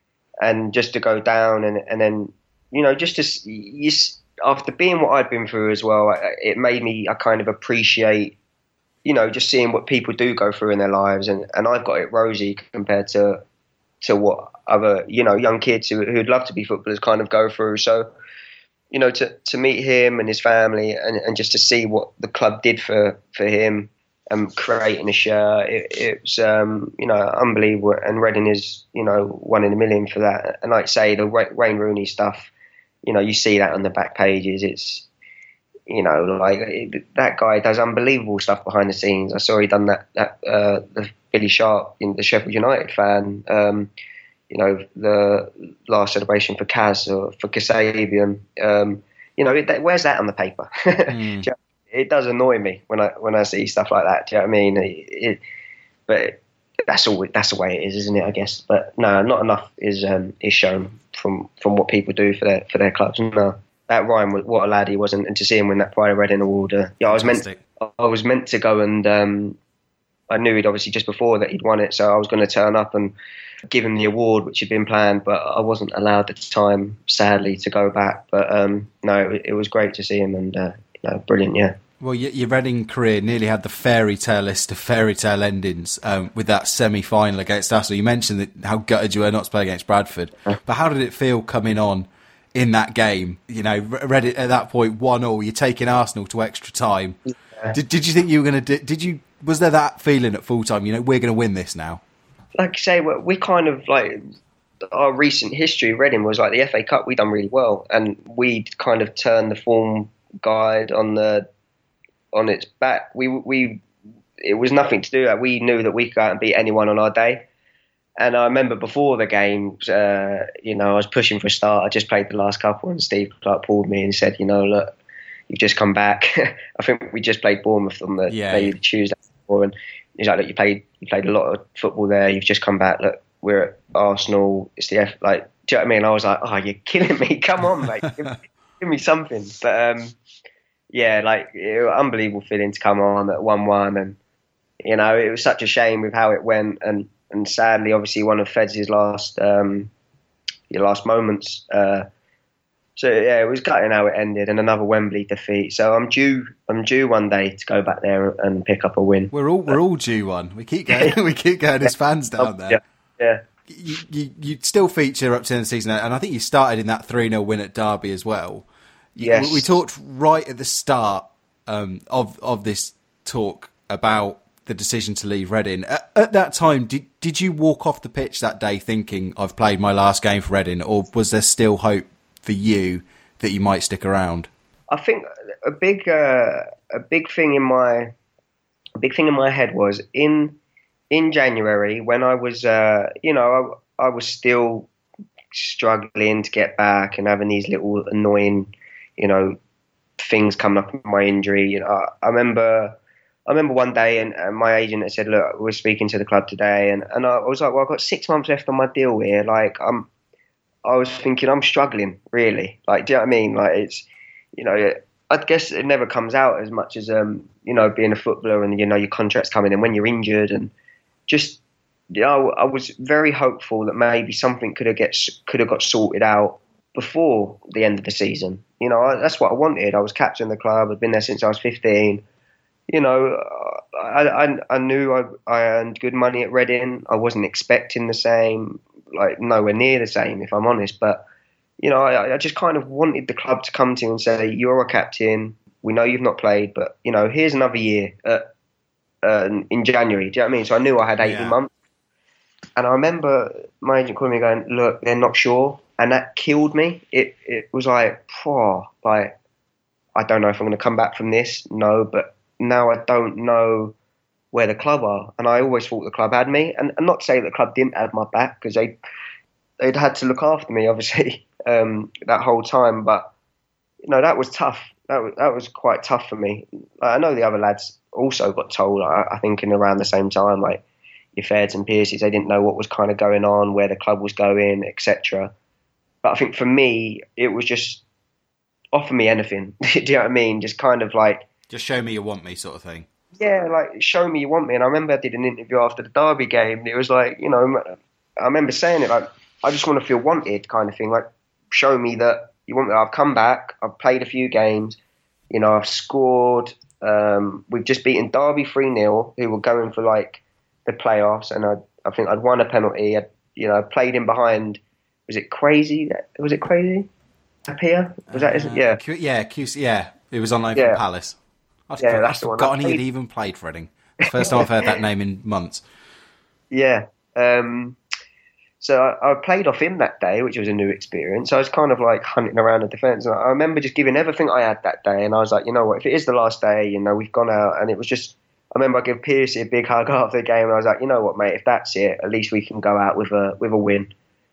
and just to go down and and then, you know, just to you, after being what I'd been through as well, it made me I kind of appreciate, you know, just seeing what people do go through in their lives, and, and I've got it rosy compared to to what other, you know, young kids who who'd love to be footballers kind of go through. So, you know, to, to meet him and his family and, and just to see what the club did for, for him and creating a shirt, it, it was, um, you know, unbelievable. And Reading is, you know, one in a million for that. And like I say, the Wayne Rooney stuff, you know, you see that on the back pages. It's, you know, like it, that guy does unbelievable stuff behind the scenes. I saw he done that, that uh, the Billy Sharp, the Sheffield United fan, um, you know, the last celebration for Kaz or for Kasabian, um, you know, it, where's that on the paper? Mm. you know, it does annoy me when I when I see stuff like that. Do you know what I mean? It, it, but that's all. That's the way it is, isn't it? I guess. But no, not enough is um, is shown from, from what people do for their for their clubs. No, that Ryan was what a lad he was, and, and to see him win that Pride of Reading award. Uh, yeah, I was meant I was meant to go and um, I knew he'd obviously just before that he'd won it, so I was going to turn up and give him the award, which had been planned, but I wasn't allowed at the time, sadly, to go back. But um, no, it, it was great to see him, and uh, you know, brilliant, yeah. Well, your, your Reading career nearly had the fairy tale list of fairy tale endings um, with that semi-final against Arsenal. You mentioned that how gutted you were not to play against Bradford, but how did it feel coming on in that game? You know, Reading at that point one all. You're taking Arsenal to extra time. Yeah. Did Did you think you were going to? Did you? Was there that feeling at full time? You know, we're going to win this now. Like I say, we kind of like our recent history. Reading was like the F A Cup. We done really well, and we kind of turned the form guide on the. on its back. We we it was nothing to do that. We knew that we could go out and beat anyone on our day. And I remember before the game, uh, you know, I was pushing for a start. I just played the last couple, and Steve Clark pulled me and said, you know, look, you've just come back. I think we just played Bournemouth on the yeah, day yeah. the Tuesday before, and he's like, look, you played you played a lot of football there. You've just come back. Look, we're at Arsenal. It's the F. Like, do you know what I mean? I was like, oh, you're killing me. Come on, mate, give, give me something. But um. Yeah, like it was an unbelievable feeling to come on at one one, and you know it was such a shame with how it went, and, and sadly, obviously, one of Feds' last um, your last moments. Uh, so yeah, it was gutting how it ended, and another Wembley defeat. So I'm due, I'm due one day to go back there and pick up a win. We're all we're all due one. We keep going, we keep going as fans down there. Yeah. yeah. You, you you still feature up to the end of the season, and I think you started in that three nil win at Derby as well. Yes. We talked right at the start um, of of this talk about the decision to leave Reading. At, at that time, did did you walk off the pitch that day thinking, I've played my last game for Reading, or was there still hope for you that you might stick around? I think a big uh, a big thing in my a big thing in my head was in in January when I was uh, you know I, I was still struggling to get back and having these little annoying you know, things coming up with my injury. You know, I, I remember, I remember one day, and, and my agent had said, "Look, we're speaking to the club today," and, and I was like, "Well, I've got six months left on my deal here." Like, I'm, I was thinking, I'm struggling really. Like, do you know what I mean? Like, it's, you know, I guess it never comes out as much as um, you know, being a footballer and you know your contract's coming in when you're injured, and just, you know, I was very hopeful that maybe something could have get could have got sorted out before the end of the season. You know, I, that's what I wanted. I was captain of the club. I'd been there since I was fifteen. You know, I, I, I knew I, I earned good money at Reading. I wasn't expecting the same, like nowhere near the same, if I'm honest. But, you know, I, I just kind of wanted the club to come to you and say, you're a captain. We know you've not played, but, you know, here's another year at, uh, in January. Do you know what I mean? So I knew I had eighteen yeah. months. And I remember my agent calling me going, look, they're not sure. And that killed me. It it was like, oh, like, I don't know if I'm going to come back from this. No, but now I don't know where the club are. And I always thought the club had me. And, and not to say that the club didn't have my back, because they, they'd had to look after me, obviously, um, that whole time. But, you know, that was tough. That was, that was quite tough for me. I know the other lads also got told, I, I think, in around the same time, like, your Fairds and Pierces, they didn't know what was kind of going on, where the club was going, et cetera. But I think for me, it was just offer me anything. Do you know what I mean? Just kind of like... Just show me you want me sort of thing. Yeah, like, show me you want me. And I remember I did an interview after the Derby game. And it was like, you know, I remember saying it like, I just want to feel wanted kind of thing. Like, show me that you want me. I've come back. I've played a few games. You know, I've scored. Um, we've just beaten Derby three nil, who were going for, like, the playoffs. And I, I think I'd won a penalty. I'd, you know, I played in behind... Was it Crazy? Was it Crazy? Apia? Was that? Uh, yeah. Q, yeah, Q, yeah. It was on loan yeah. from Palace. I'd yeah, forgotten, that's the one. forgotten he'd even played for Reading. First time I've heard that name in months. Yeah. Um, so I, I played off him that day, which was a new experience. I was kind of like hunting around the defence. And I remember just giving everything I had that day. And I was like, you know what? If it is the last day, you know, we've gone out. And it was just, I remember I gave Piercy a big hug after the game. And I was like, you know what, mate? If that's it, at least we can go out with a with a win.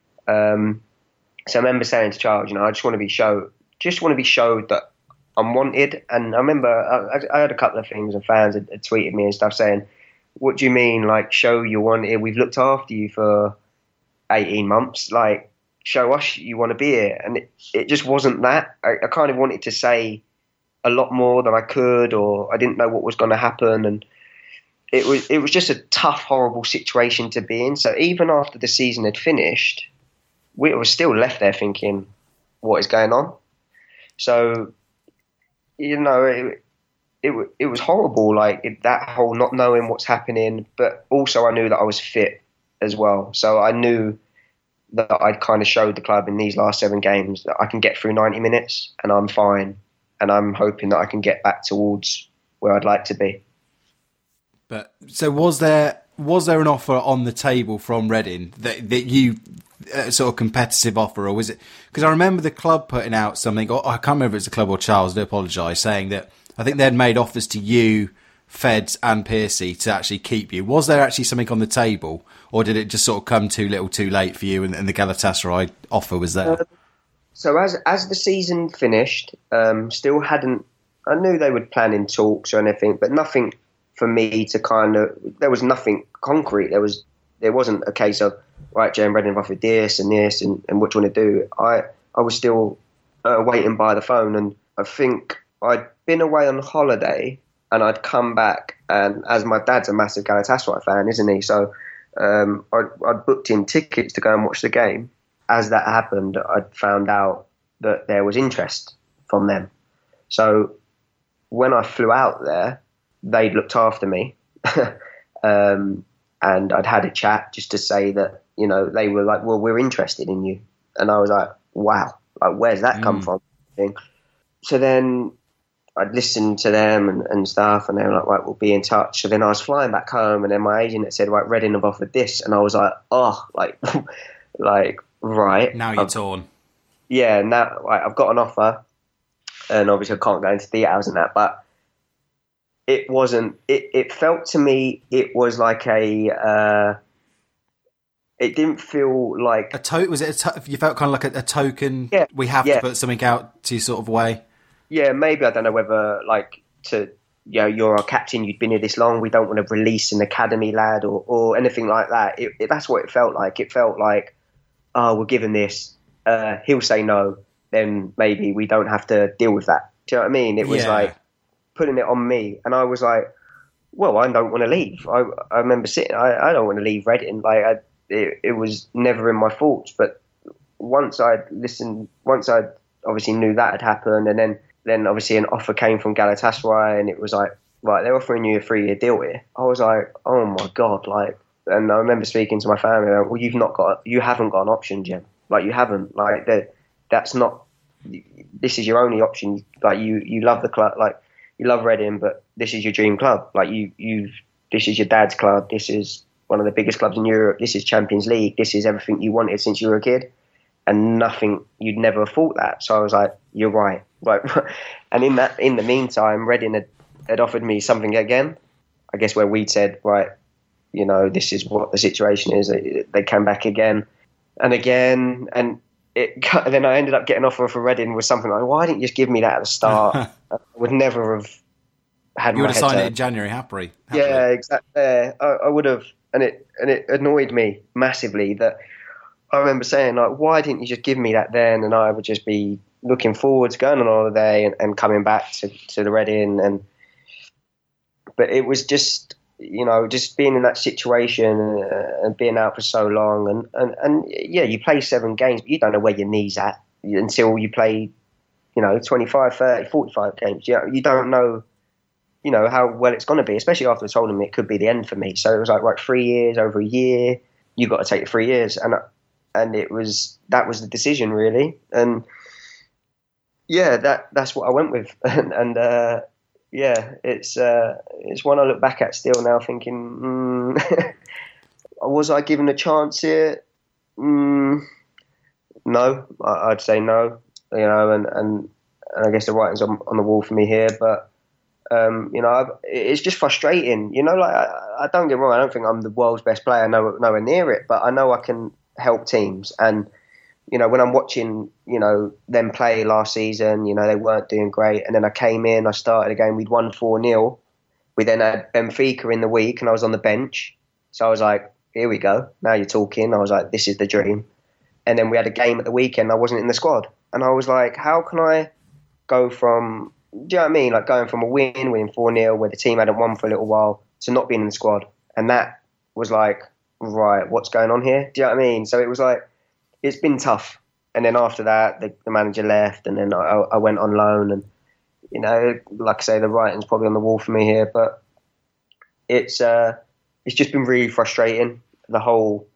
Um, so I remember saying to Charles, you know, I just want to be showed, just want to be showed that I'm wanted. And I remember I, I had a couple of things, and fans had, had tweeted me and stuff saying, "What do you mean, like, show you wanted? We've looked after you for eighteen months. Like, show us you want to be here." And it, it just wasn't that. I, I kind of wanted to say a lot more than I could, or I didn't know what was going to happen. And it was it was just a tough, horrible situation to be in. So even after the season had finished, we were still left there thinking, what is going on? So, you know, it it, it was horrible, like it, that whole not knowing what's happening. But also I knew that I was fit as well. So I knew that I'd kind of showed the club in these last seven games that I can get through ninety minutes and I'm fine. And I'm hoping that I can get back towards where I'd like to be. But so was there was there an offer on the table from Reading that that you a sort of competitive offer, or was it? Because I remember the club putting out something. Or I can't remember if it's the club or Charles. I do apologise, saying that I think they'd made offers to you, Feds, and Piercy to actually keep you. Was there actually something on the table, or did it just sort of come too little, too late for you, and, and the Galatasaray offer was there? Uh, so as as the season finished, um, still hadn't. I knew they would plan in talks or anything, but nothing for me to kind of. There was nothing concrete. There was. There wasn't a case of right, J M Reading have offered this and this, and, and what do you want to do? I I was still uh, waiting by the phone, and I think I'd been away on holiday, and I'd come back, and as my dad's a massive Galatasaray fan, isn't he? So um, I'd, I'd booked in tickets to go and watch the game. As that happened, I'd found out that there was interest from them. So when I flew out there, they'd looked after me. um, and I'd had a chat just to say that, you know, they were like, well, we're interested in you. And I was like, wow, like, where's that mm. come from? So then I'd listened to them and, and stuff, and they were like, right, we'll be in touch. So then I was flying back home, and then my agent had said, right, Reading have offered this. And I was like, oh, like, like, right. Now you're I've, torn. Yeah, now right, I've got an offer, and obviously I can't go into details and that, but it wasn't, it, it felt to me, it was like a, uh, it didn't feel like... A to- was it a to- you felt kind of like a, a token, yeah, we have yeah. to put something out to sort of way? Yeah, maybe, I don't know whether, like, to, you know, you're our captain, you've been here this long, we don't want to release an academy lad or, or anything like that. It, it, that's what it felt like. It felt like, oh, we're given this, uh, he'll say no, then maybe we don't have to deal with that. Do you know what I mean? It was yeah. like putting it on me, and I was like, well, I don't want to leave. I, I remember sitting, I, I don't want to leave Reading. Like, I, it, it was never in my thoughts. But once I'd listened, once I obviously knew that had happened, and then, then obviously an offer came from Galatasaray, and it was like, right, they're offering you a three-year deal here. I was like, oh my God, like, and I remember speaking to my family, like, well, you've not got, you haven't got an option, Jim. Like, you haven't, like, that, that's not, this is your only option. Like, you, you love the club, like, you love Reading, but this is your dream club. Like, you, you, this is your dad's club. This is one of the biggest clubs in Europe. This is Champions League. This is everything you wanted since you were a kid, and nothing, you'd never have thought that. So I was like, you're right. Right. And in that, in the meantime, Reading had, had offered me something again. I guess where we'd said, right, you know, this is what the situation is. They, they came back again and again, and it. And then I ended up getting an offer for Reading with something like, why didn't you just give me that at the start? I would never have had. You my would have head signed to, it in January, happily. Yeah, exactly. I, I would have, and it and it annoyed me massively that I remember saying, like, why didn't you just give me that then? And I would just be looking forward to going on holiday and, and coming back to, to the Reading. And but it was just, you know, just being in that situation uh, and being out for so long, and, and, and yeah, you play seven games, but you don't know where your knee's at until you play, you know, twenty-five, thirty, forty-five games. You know, you don't know, you know, how well it's going to be, especially after I told him it could be the end for me. So it was like, right, three years, over a year, you got to take the three years. And, and it was, that was the decision really. And yeah, that, that's what I went with. and, and uh, yeah, it's, uh, it's one I look back at still now thinking, mm, was I given a chance here? Mm, no, I, I'd say no, you know, and, and, and I guess the writing's on, on the wall for me here, but, um, you know, I've, it's just frustrating, you know, like, I, I don't get wrong, I don't think I'm the world's best player, no, nowhere near it, but I know I can help teams. And, you know, when I'm watching, you know, them play last season, you know, they weren't doing great. And then I came in, I started a game, we'd won four nil. We then had Benfica in the week and I was on the bench. So I was like, here we go. Now you're talking. I was like, this is the dream. And then we had a game at the weekend. I wasn't in the squad. And I was like, how can I go from, do you know what I mean? Like going from a win, winning four nil, where the team hadn't won for a little while, to not being in the squad. And that was like, right, what's going on here? Do you know what I mean? So it was like, it's been tough. And then after that, the, the manager left, and then I, I went on loan. And, you know, like I say, the writing's probably on the wall for me here, but it's uh, it's just been really frustrating, the whole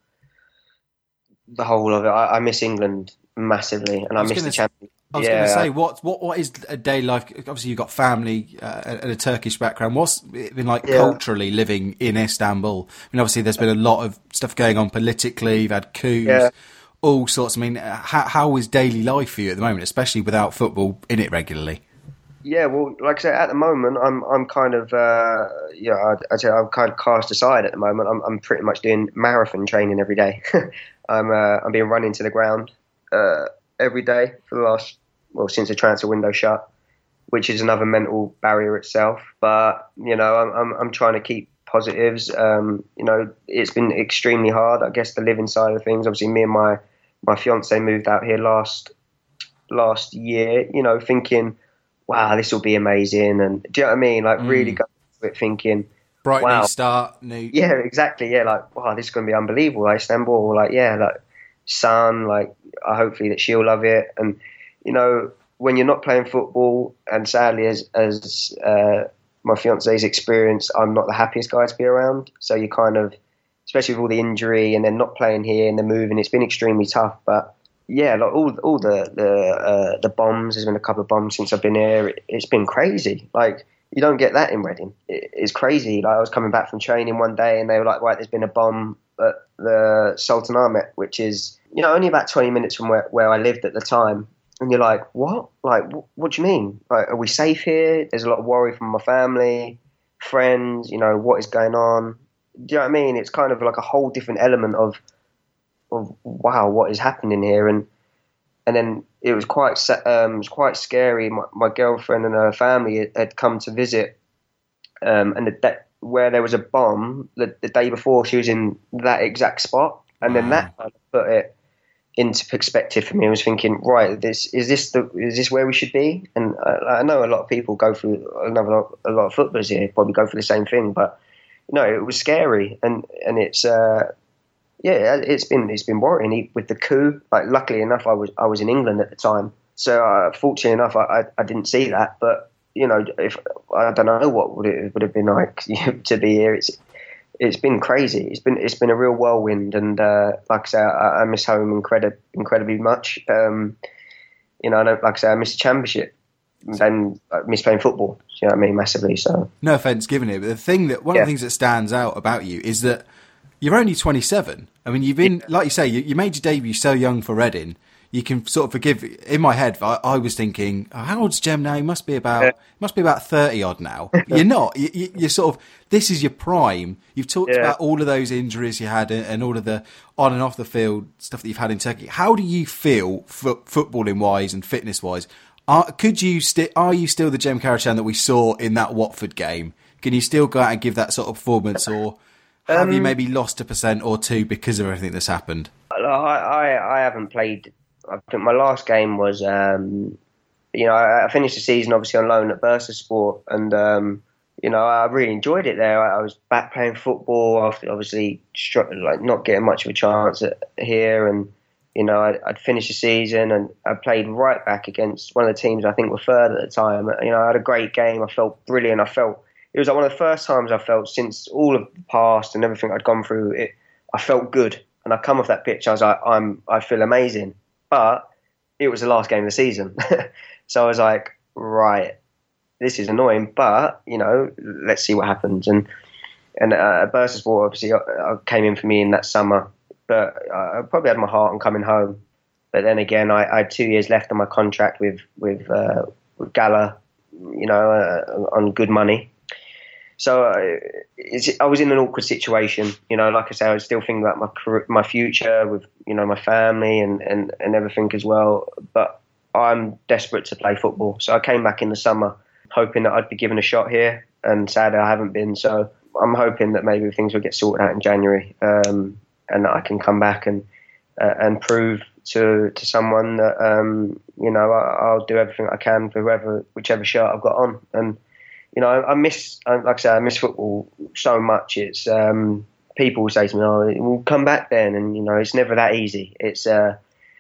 the whole of it. I, I miss England massively, and I, I miss the Champions. I was yeah, going to say, I, what what what is a day life? Obviously, you've got family uh, and a Turkish background. What's it been like yeah. culturally living in Istanbul? I mean, obviously, there's been a lot of stuff going on politically. You've had coups, yeah. all sorts. I mean, how, how is daily life for you at the moment, especially without football in it regularly? Yeah, well, like I said, at the moment, I'm I'm kind of uh, yeah, I'd, I'd say I'm kind of cast aside at the moment. I'm I'm pretty much doing marathon training every day. I'm uh, I'm being run into the ground uh, every day for the last well since the transfer window shut, which is another mental barrier itself. But you know, I'm I'm, I'm trying to keep positives. Um, you know, it's been extremely hard. I guess the living side of things. Obviously, me and my my fiance moved out here last last year. You know, thinking, wow, this will be amazing. And do you know what I mean? Like, mm. really going into it thinking, bright wow. new start, new. Yeah, exactly. Yeah, like, wow, this is going to be unbelievable. Like, Istanbul, like, yeah, like, sun, like, uh, hopefully that she'll love it. And, you know, when you're not playing football, and sadly, as, as uh, my fiance's experienced, I'm not the happiest guy to be around. So you kind of, especially with all the injury and then not playing here and the moving, it's been extremely tough. But, yeah, like all all the the uh, the bombs. There's been a couple of bombs since I've been here. It, it's been crazy. Like, you don't get that in Reading. It, it's crazy. Like, I was coming back from training one day, and they were like, "Right, there's been a bomb at the Sultan Ahmet," which is, you know, only about twenty minutes from where, where I lived at the time. And you're like, "What? Like, what, what do you mean? Like, are we safe here?" There's a lot of worry from my family, friends. You know, what is going on? Do you know what I mean? It's kind of like a whole different element of. of wow, what is happening here? And and then it was quite um, it was quite scary. My, my girlfriend and her family had, had come to visit, um, and the, where there was a bomb the, the day before, she was in that exact spot, and wow. then that kind of put it into perspective for me. I was thinking, right, this is this the is this where we should be? And I, I know a lot of people go through another a lot of footballers here probably go through the same thing, but no, it was scary, and and it's. Uh, Yeah, it's been it's been worrying with the coup. Like, luckily enough, I was I was in England at the time, so uh, fortunately enough, I, I I didn't see that. But you know, if I don't know what would it would have been like to be here. It's it's been crazy. It's been it's been a real whirlwind, and uh, like I say, I, I miss home incredibly incredibly much. Um, you know, I don't, like I say, I miss the championship. And I miss playing football. You know what I mean, massively. So no offense given it, but the thing that one yeah. of the things that stands out about you is that. You're only twenty-seven. I mean, you've been, like you say, you, you made your debut so young for Reading. You can sort of forgive. In my head, I, I was thinking, oh, how old's Jem now? He must be about, yeah. must be about thirty odd now. You're not. You, you, you're sort of. This is your prime. You've talked yeah. about all of those injuries you had and, and all of the on and off the field stuff that you've had in Turkey. How do you feel, fo- footballing wise and fitness wise? Are, could you sti- Are you still the Jem Karacan that we saw in that Watford game? Can you still go out and give that sort of performance, or? Have um, you maybe lost a percent or two because of everything that's happened? I, I, I haven't played. I think my last game was, um, you know, I, I finished the season obviously on loan at Bursaspor, and um, you know, I really enjoyed it there. I, I was back playing football after obviously like not getting much of a chance at, here, and you know, I'd, I'd finished the season and I played right back against one of the teams I think were third at the time. You know, I had a great game. I felt brilliant. I felt. It was like one of the first times I felt since all of the past and everything I'd gone through. It, I felt good, and I come off that pitch. I was like, I'm, I feel amazing. But it was the last game of the season, so I was like, right, this is annoying. But you know, let's see what happens. And and uh, Bursaspor obviously I, I came in for me in that summer, but I probably had my heart on coming home. But then again, I, I had two years left on my contract with with, uh, with Gala, you know, uh, on good money. So uh, it's, I was in an awkward situation, you know. Like I say, I was still thinking about my career, my future with, you know, my family and, and, and everything as well. But I'm desperate to play football, so I came back in the summer, hoping that I'd be given a shot here. And sadly, I haven't been. So I'm hoping that maybe things will get sorted out in January, um, and that I can come back and uh, and prove to to someone that um, you know I, I'll do everything I can for whoever, whichever shirt I've got on. And you know, I, I miss, like I say, I miss football so much. It's um, people say to me, "Oh, we'll come back then," and you know, it's never that easy. It's uh,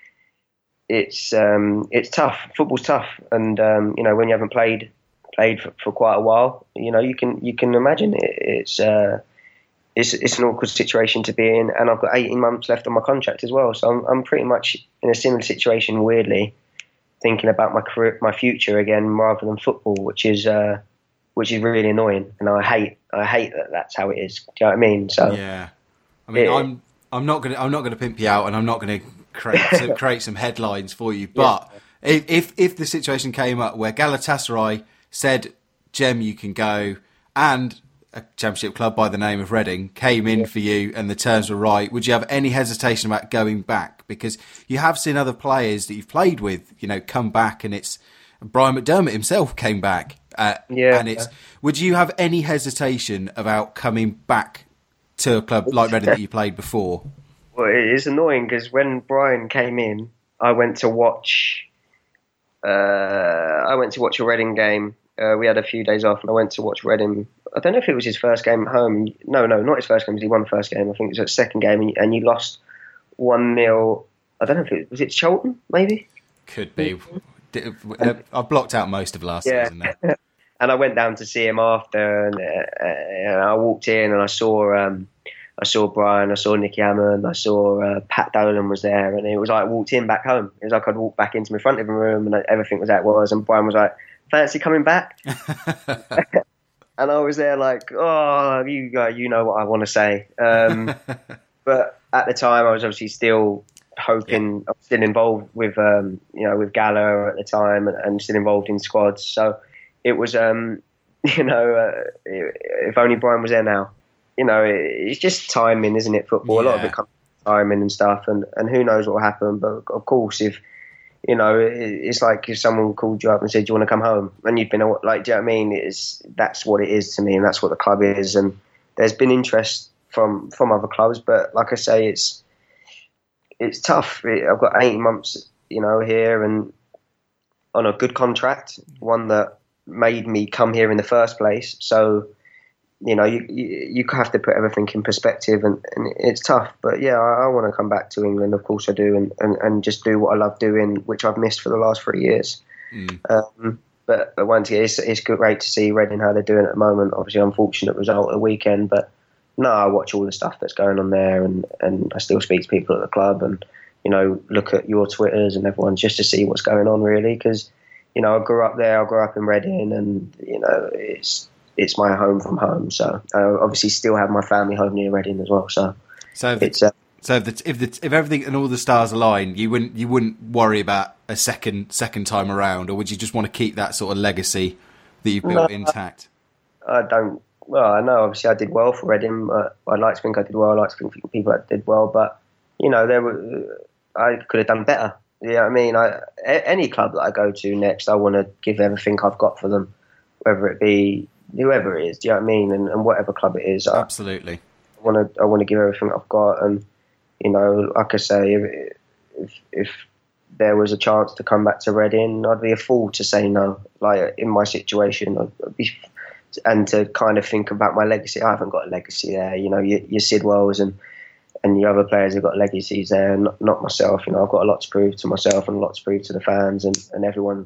it's um, it's tough. Football's tough, and um, you know, when you haven't played played for, for quite a while, you know, you can you can imagine it. It's uh, it's it's an awkward situation to be in, and I've got eighteen months left on my contract as well, so I'm I'm pretty much in a similar situation. Weirdly, thinking about my career, my future again, rather than football, which is uh, which is really annoying, and I hate I hate that that's how it is. Do you know what I mean? So yeah, I mean, it, I'm I'm not gonna I'm not gonna pimp you out, and I'm not gonna create some, create some headlines for you. But yeah. if, if if the situation came up where Galatasaray said, "Jem, you can go," and a championship club by the name of Reading came in yeah. for you and the terms were right, would you have any hesitation about going back? Because you have seen other players that you've played with, you know, come back, and it's Brian McDermott himself came back. Uh, yeah. And it's, would you have any hesitation about coming back to a club like Reading that you played before? Well, it is annoying because when Brian came in, I went to watch, uh, I went to watch a Reading game. Uh, we had a few days off, and I went to watch Reading. I don't know if it was his first game at home. No, no, not his first game. He won the first game. I think it was his second game, and, and you lost one nil. I don't know if it was it Charlton, maybe. Could be. I've blocked out most of last yeah. season there. And I went down to see him after, and, uh, and I walked in, and I saw, um, I saw Brian, I saw Nicky Hammond, I saw uh, Pat Dolan was there, and it was like I walked in back home. It was like I'd walked back into my front living room, and everything was how it was. And Brian was like, "Fancy coming back?" And I was there like, "Oh, you go, you know what I want to say." Um, but at the time, I was obviously still hoping. Yeah. I was still involved with, um, you know, with Gala at the time, and, and still involved in squads. So it was, um, you know, uh, if only Brian was there now. You know, it, it's just timing, isn't it? Football, yeah. A lot of it comes from timing and stuff, and, and who knows what will happen. But of course, if you know, it's like if someone called you up and said, "Do you want to come home?" and you've been like, do you know what I mean? It's that's what it is to me, and that's what the club is. And there's been interest from from other clubs, but like I say, it's it's tough. I've got eight months, you know, here and on a good contract, one that made me come here in the first place. So, you know, you you, you have to put everything in perspective, and, and it's tough. But yeah, I, I want to come back to England, of course I do, and, and, and just do what I love doing, which I've missed for the last three years. Mm. Um, but, but once again, it's, it's great to see Reading how they're doing at the moment. Obviously, unfortunate result of the weekend, but no, I watch all the stuff that's going on there, and, and I still speak to people at the club, and you know, look at your Twitters and everyone's just to see what's going on, really, because you know, I grew up there, I grew up in Reading, and you know, it's it's my home from home. So I obviously still have my family home near Reading as well. So, so if it's the, uh, so if the, if the, if everything and all the stars align, you wouldn't you wouldn't worry about a second second time around, or would you just want to keep that sort of legacy that you've built no, intact? I don't. Well, I know obviously I did well for Reading. But I'd like to think I did well. I like to think people that did well, but you know, there were I could have done better. You know what I mean? I, any club that I go to next, I want to give everything I've got for them, whether it be whoever it is. Do you know what I mean? And, and whatever club it is, absolutely. I want to. I want to give everything I've got, and you know, like I say, if, if if there was a chance to come back to Reading, I'd be a fool to say no. Like in my situation, I'd be, and to kind of think about my legacy. I haven't got a legacy there. You know, your, your Sidwells and. And the other players have got legacies there, not, not myself. You know, I've got a lot to prove to myself and a lot to prove to the fans and, and everyone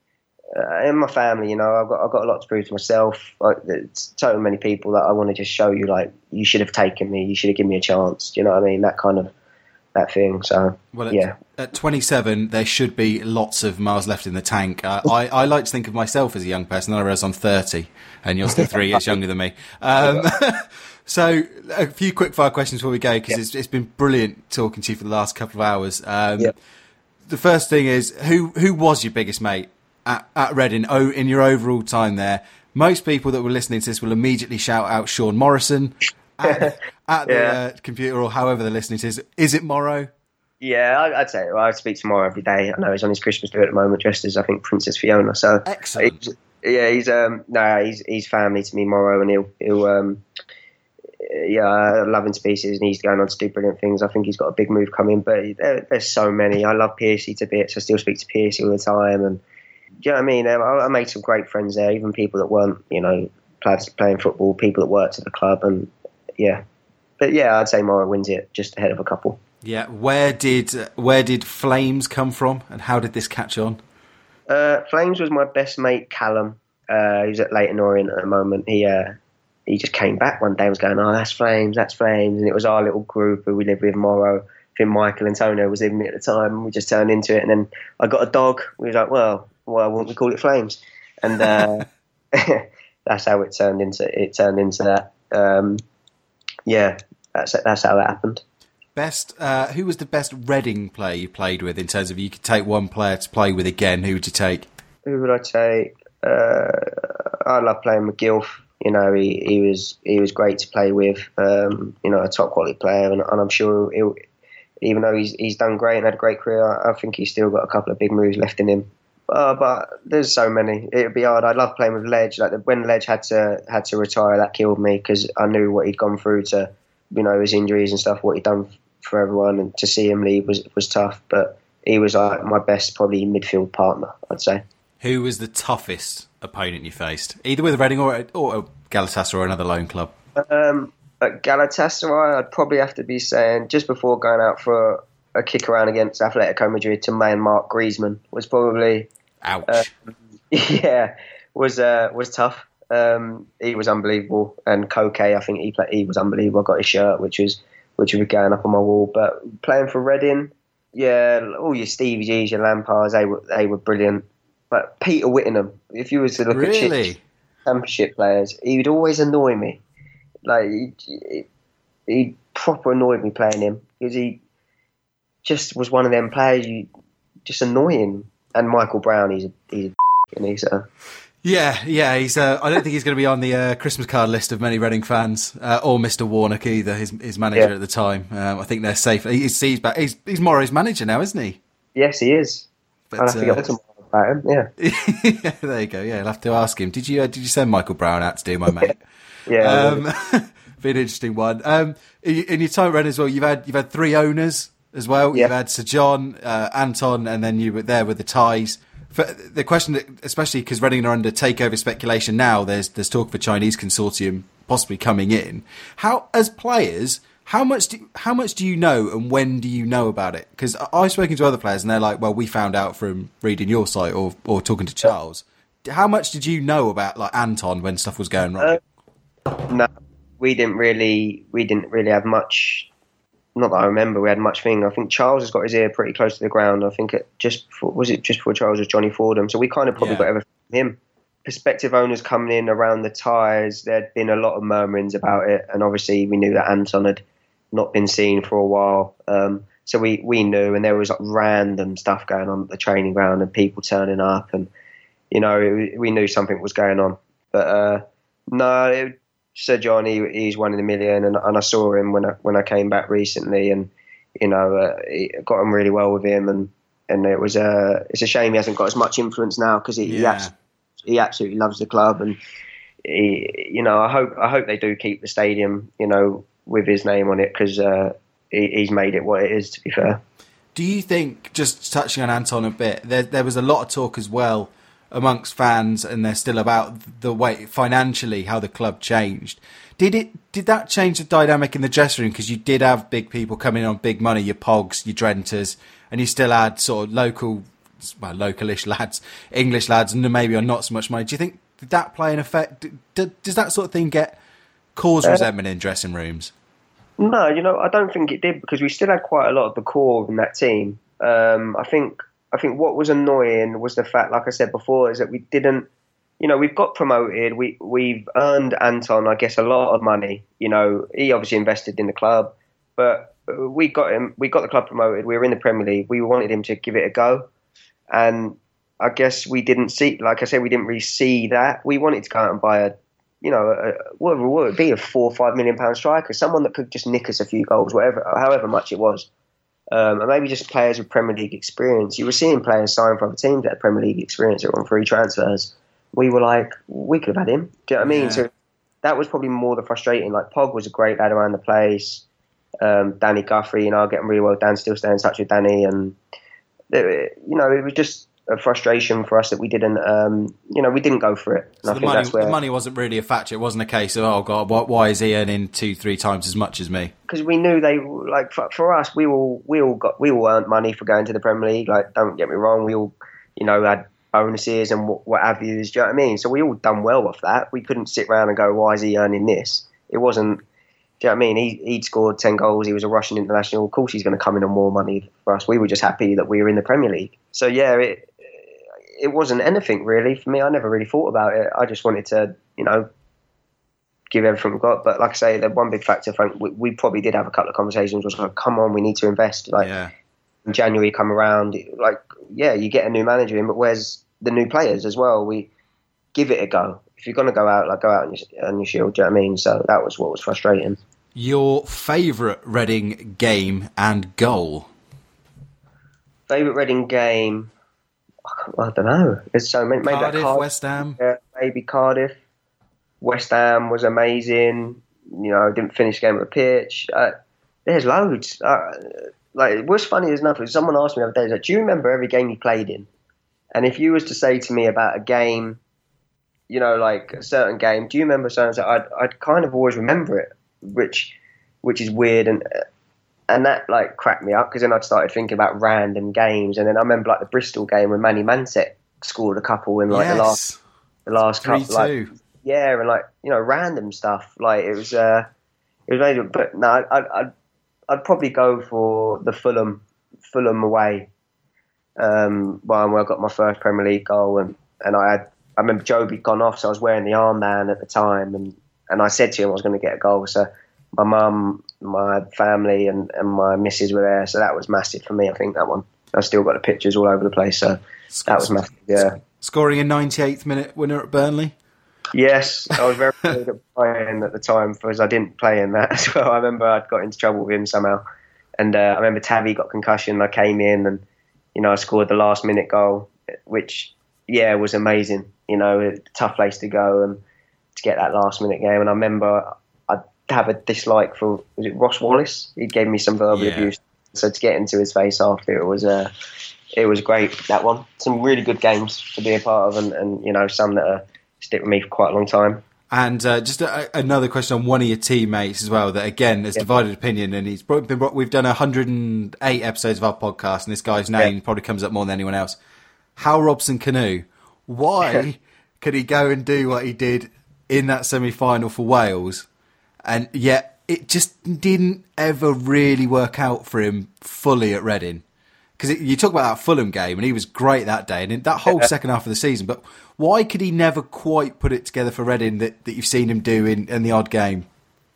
uh, in my family. You know, I've got I've got a lot to prove to myself. Like, there's so many people that I want to just show you, like, you should have taken me, you should have given me a chance. Do you know what I mean? That kind of that thing. So, well, at, yeah. At twenty-seven, there should be lots of miles left in the tank. Uh, I, I like to think of myself as a young person. Then I realise I'm thirty, and you're still three years younger than me. Um, So, a few quick fire questions before we go, because yeah. it's, it's been brilliant talking to you for the last couple of hours. Um, yeah. The first thing is, who who was your biggest mate at, at Reading oh, in your overall time there? Most people that were listening to this will immediately shout out Sean Morrison at, at the yeah. uh, computer, or however they're listening to this. Is it Morrow? Yeah, I'd say well, I speak to Morrow every day. I know he's on his Christmas do at the moment, dressed as, I think, Princess Fiona. So excellent. Yeah, he's um no, he's he's family to me, Morrow, and he'll he'll um. Yeah, I love him to pieces, and he's going on to do brilliant things. I think he's got a big move coming, but there, there's so many. I love Piercy to bits. I still speak to Piercy all the time, and you know what I mean? I, I made some great friends there, even people that weren't, you know, players playing football, people that worked at the club, and yeah. But yeah, I'd say Morrow wins it just ahead of a couple. Yeah, where did where did Flames come from, and how did this catch on? Uh, Flames was my best mate, Callum. Uh, he's at Leyton Orient at the moment. He uh, he just came back one day and was going, oh, that's Flames, that's Flames. And it was our little group who we lived with, Morrow. I think Michael and Antonio was living at the time. We just turned into it. And then I got a dog. We was like, well, why wouldn't we call it Flames? And uh, that's how it turned into it turned into that. Um, yeah, that's that's how that happened. Best, uh, who was the best Reading player you played with in terms of you could take one player to play with again? Who would you take? Who would I take? Uh, I love playing with Gilf. You know, he, he was he was great to play with. Um, you know, a top quality player, and, and I'm sure he'll, even though he's he's done great and had a great career, I, I think he's still got a couple of big moves left in him. Uh, but there's so many. It would be hard. I love playing with Ledge. Like the, when Ledge had to had to retire, that killed me because I knew what he'd gone through to, you know, his injuries and stuff, what he'd done for everyone, and to see him leave was was tough. But he was like my best, probably midfield partner, I'd say. Who was the toughest opponent you faced, either with Reading or or Galatasaray or another loan club? Um, at Galatasaray, I'd probably have to be saying just before going out for a kick around against Atletico Madrid to man Mark Griezmann was probably ouch. Uh, yeah, was uh, was tough. Um, he was unbelievable, and Koke, I think he played, he was unbelievable. I got his shirt, which was which was going up on my wall. But playing for Reading, yeah, all your Stevie G's, your Lampards, they were they were brilliant. But Peter Whittingham, if you were to look really? at Championship players, he would always annoy me. Like he, he, he proper annoyed me playing him because he just was one of them players you just annoying. And Michael Brown, he's a he's a and he's a yeah yeah he's. Uh, I don't think he's going to be on the uh, Christmas card list of many Reading fans, uh, or Mister Warnock either. His his manager yeah. at the time. Um, I think they're safe. He's he's back. He's he's Morrow's manager now, isn't he? Yes, he is. But, I'll have to uh, get to more about him. Yeah. yeah, there you go. Yeah, I'll have to ask him. Did you uh, did you send Michael Brown out to do my mate? yeah. Um, be an interesting one. Um, in, in your time at Reading as well, you've had you've had three owners as well. Yeah. You've had Sir John, uh, Anton, and then you were there with the ties. For the question, that, especially because Reading are under takeover speculation now, there's there's talk of a Chinese consortium possibly coming in. How, as players, how much do how much do you know, and when do you know about it? Because I've spoken to other players, and they're like, "Well, we found out from reading your site or or talking to Charles." How much did you know about like Anton when stuff was going wrong? Uh, no, we didn't really we didn't really have much. Not that I remember we had much thing. I think Charles has got his ear pretty close to the ground. I think it just before, was it just before Charles was Johnny Fordham. So we kind of probably Yeah. got everything from him. Prospective owners coming in around the ties, there'd been a lot of murmurings about it. And obviously we knew that Anton had not been seen for a while. Um, so we, we knew, and there was like random stuff going on at the training ground and people turning up. And, you know, it, we knew something was going on. But uh, no, it, Sir John, he, he's one in a million, and, and I saw him when I when I came back recently, and you know, uh, he got on really well with him, and and it was uh, it's a shame he hasn't got as much influence now because he he, Yeah. abs- he absolutely loves the club, and he, you know, I hope I hope they do keep the stadium, you know, with his name on it because uh, he, he's made it what it is. To be fair, Do you think, just touching on Anton a bit, there there was a lot of talk as well amongst fans, and they're still about the way financially how the club changed. Did it? Did that change the dynamic in the dressing room? Because you did have big people coming in on big money, your Pogs, your Drenters, and you still had sort of local, well, localish lads, English lads, and maybe on not so much money. Do you think did that play an effect? D- d- does that sort of thing get cause resentment in dressing rooms? no, you know, I don't think it did because we still had quite a lot of the core in that team. Um, I think. I think what was annoying was the fact, like I said before, is that we didn't, you know, we've got promoted. We, we've earned Anton, I guess, a lot of money. You know, he obviously invested in the club, but we got him, we got the club promoted. We were in the Premier League. We wanted him to give it a go. And I guess we didn't see, like I said, we didn't really see that. We wanted to go out and buy a, you know, a, whatever would it be, a four or five million pound striker, someone that could just nick us a few goals, whatever, however much it was. Um, and maybe just players with Premier League experience. You were seeing players sign for other teams that had Premier League experience that were on free transfers. We were like, we could have had him. Do you know what I mean? Yeah. So that was probably more the frustrating. Like Pog was a great lad around the place. Um, Danny Guthrie, you know, getting really well. Dan still staying in touch with Danny, and you know, it was just a frustration for us that we didn't, um, you know, we didn't go for it. And So I the think money, that's where, the money wasn't really a factor. It wasn't a case of, oh God, why, why is he earning two, three times as much as me? because we knew they like for, for us, we all we all got we all earned money for going to the Premier League. Like, don't get me wrong, we all, you know, had bonuses and what, what have you. Do you know what I mean? So we all done well off that. We couldn't sit around and go, why is he earning this? It wasn't. Do you know what I mean? He, he'd scored ten goals. He was a Russian international. Of course, he's going to come in on more money for us. We were just happy that we were in the Premier League. So yeah, it it wasn't anything really for me. I never really thought about it. I just wanted to, you know, give everything we got. But like I say, the one big factor, Frank, we, we probably did have a couple of conversations. Was like, come on, we need to invest. Like Yeah. in January, come around. Like yeah, you get a new manager in, but where's the new players as well? We give it a go. If you're going to go out, like go out on your, on your shield. Do you know what I mean? So that was what was frustrating. Your favourite Reading game and goal? Favourite Reading game? I don't know. There's so many. Maybe Cardiff, Cardiff, West Ham? yeah, maybe Cardiff. West Ham was amazing. You know, didn't finish the game on the pitch. Uh, there's loads. Uh, like, what's funny is nothing. Someone asked me the other day, like, do you remember every game you played in? And if you was to say to me about a game, you know, like a certain game, do you remember something? I'd, I'd kind of always remember it, which, which is weird, and and that like cracked me up because then I'd started thinking about random games, and then I remember like the Bristol game when Manny Mansett scored a couple in like yes. the last the last three couple, like two. yeah, and like you know random stuff. Like it was uh, it was amazing. But no, I'd, I'd I'd probably go for the Fulham Fulham away. Um, well, I got my first Premier League goal, and, and I had I remember Joby'd gone off, so I was wearing the armband at the time, and, and I said to him I was going to get a goal. So my mum, my family, and, and my missus were there, so that was massive for me. I think that one. I've still got the pictures all over the place, so that was massive. Yeah. Scoring a ninety-eighth minute winner at Burnley. Yes, I was very good at playing at the time because I didn't play in that as well. I remember I'd got into trouble with him somehow, and uh, I remember Tabby got concussion. I came in and you know I scored the last minute goal, which yeah was amazing. You know, a tough place to go and to get that last minute game. And I remember I'd have a dislike for was it Ross Wallace? He gave me some verbal Yeah. abuse, so to get into his face after it was uh, it was great. That one, some really good games to be a part of, and, and you know some that are stick with me for quite a long time. And uh, just a, another question on one of your teammates as well. That again has Yeah. divided opinion, and he's brought, been brought, we've done one hundred eight episodes of our podcast, and this guy's name Yeah. probably comes up more than anyone else. Hal Robson-Kanu. Why could he go and do what he did in that semi-final for Wales, and yet it just didn't ever really work out for him fully at Reading? Because you talk about that Fulham game, and he was great that day, and in that whole second half of the season. But why could he never quite put it together for Reading that, that you've seen him do in, in the odd game?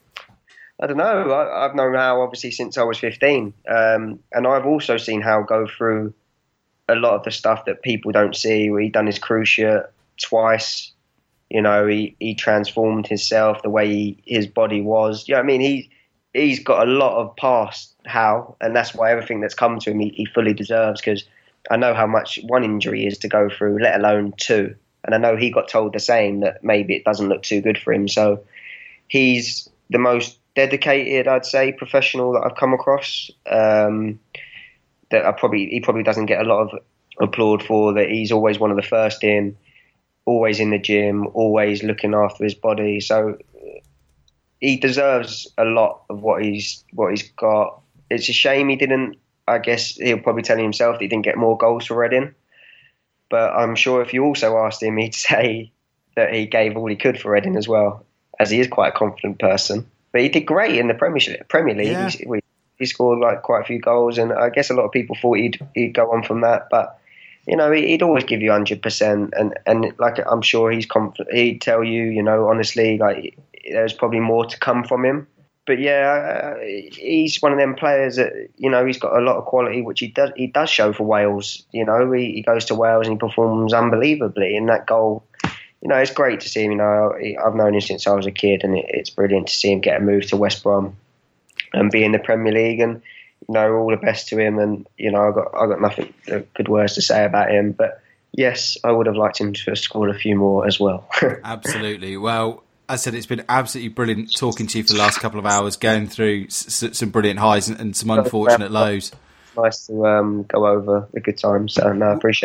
I don't know. I, I've known Hal obviously since I was fifteen, um, and I've also seen Hal go through a lot of the stuff that people don't see. Where he done his cruciate twice. You know, he, he transformed himself, the way he, his body was. You know what I mean? He he's got a lot of past Hal, and that's why everything that's come to him he, he fully deserves. Because I know how much one injury is to go through, let alone two. And I know he got told the same, that maybe it doesn't look too good for him. So he's the most dedicated, I'd say, professional that I've come across. Um, that I probably he probably doesn't get a lot of applaud for. That he's always one of the first in, always in the gym, always looking after his body. So he deserves a lot of what he's what he's got. It's a shame he didn't. I guess he'll probably tell himself that he didn't get more goals for Reading. But I'm sure if you also asked him, he'd say that he gave all he could for Reading as well, as he is quite a confident person. But he did great in the Premiership, Premier League. Yeah. He, he scored like quite a few goals, and I guess a lot of people thought he'd he'd go on from that. But you know, he'd always give you one hundred percent, and and like I'm sure he's confident. He'd tell you, you know, honestly, like there's probably more to come from him. But yeah, uh, he's one of them players that, you know, he's got a lot of quality, which he does he does show for Wales. You know, he, he goes to Wales and he performs unbelievably in that goal. You know, it's great to see him. You know, I've known him since I was a kid, and it, it's brilliant to see him get a move to West Brom and be in the Premier League. And you know, all the best to him. And you know, I got I got nothing good words to say about him. But yes, I would have liked him to have scored a few more as well. Absolutely. Well, as I said, it's been absolutely brilliant talking to you for the last couple of hours, going through s- some brilliant highs and, and some unfortunate lows. Nice to um, go over the good times, so no, I appreciate it.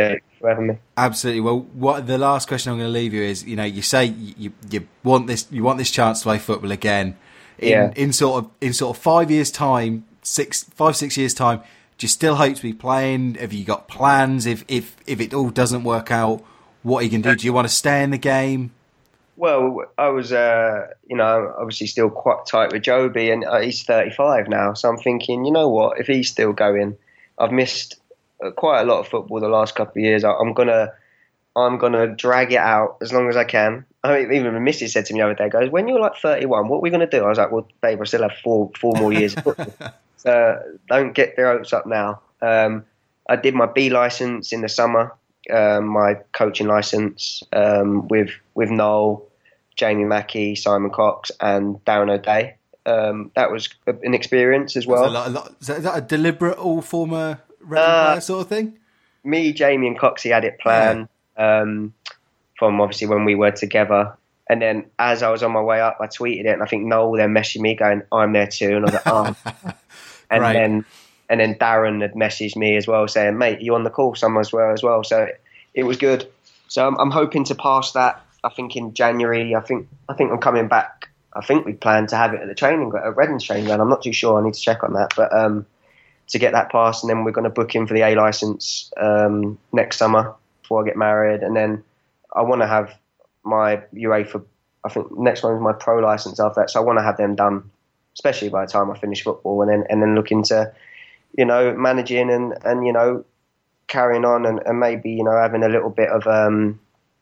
for having me. Absolutely. Well, what the last question I'm going to leave you is, you know, you say you you want this you want this chance to play football again. In, Yeah. in sort of in sort of five years' time, six five six years' time. Do you still hope to be playing? Have you got plans? If if if it all doesn't work out, what are you going to do? Do you want to stay in the game? Well, I was, uh, you know, obviously still quite tight with Joby, and uh, he's thirty-five now. So I'm thinking, you know what? If he's still going, I've missed uh, quite a lot of football the last couple of years. I, I'm gonna, I'm gonna drag it out as long as I can. I mean, even my missus said to me the other day, "Goes, when you're like thirty-one, what are we gonna do?" I was like, "Well, babe, I still have four, four more years of football. So don't get their hopes up now." Um, I did my B license in the summer. Um, my coaching license um, with with Noel, Jamie Mackey, Simon Cox, and Darren O'Day. Um, that was an experience as well. Is that, a lot, is that is that a deliberate all former Reading Uh, player sort of thing? Me, Jamie, and Coxie had it planned um, from obviously when we were together. And then as I was on my way up, I tweeted it, and I think Noel then messaged me going, "I'm there too," and I was like, "Oh." and Right. then and then Darren had messaged me as well, saying, "Mate, you on the call somewhere as well?" As well, so it, it was good. So I'm, I'm hoping to pass that. I think in January. I think I think I'm coming back. I think we plan to have it at the training ground, at Reading training ground. I'm not too sure. I need to check on that, but um, to get that passed, and then we're going to book in for the A license um, next summer before I get married, and then I want to have my UEFA. I think next one is my pro license after that, so I want to have them done, especially by the time I finish football, and then and then look into, you know, managing and, and you know, carrying on and, and maybe, you know, having a little bit of, um,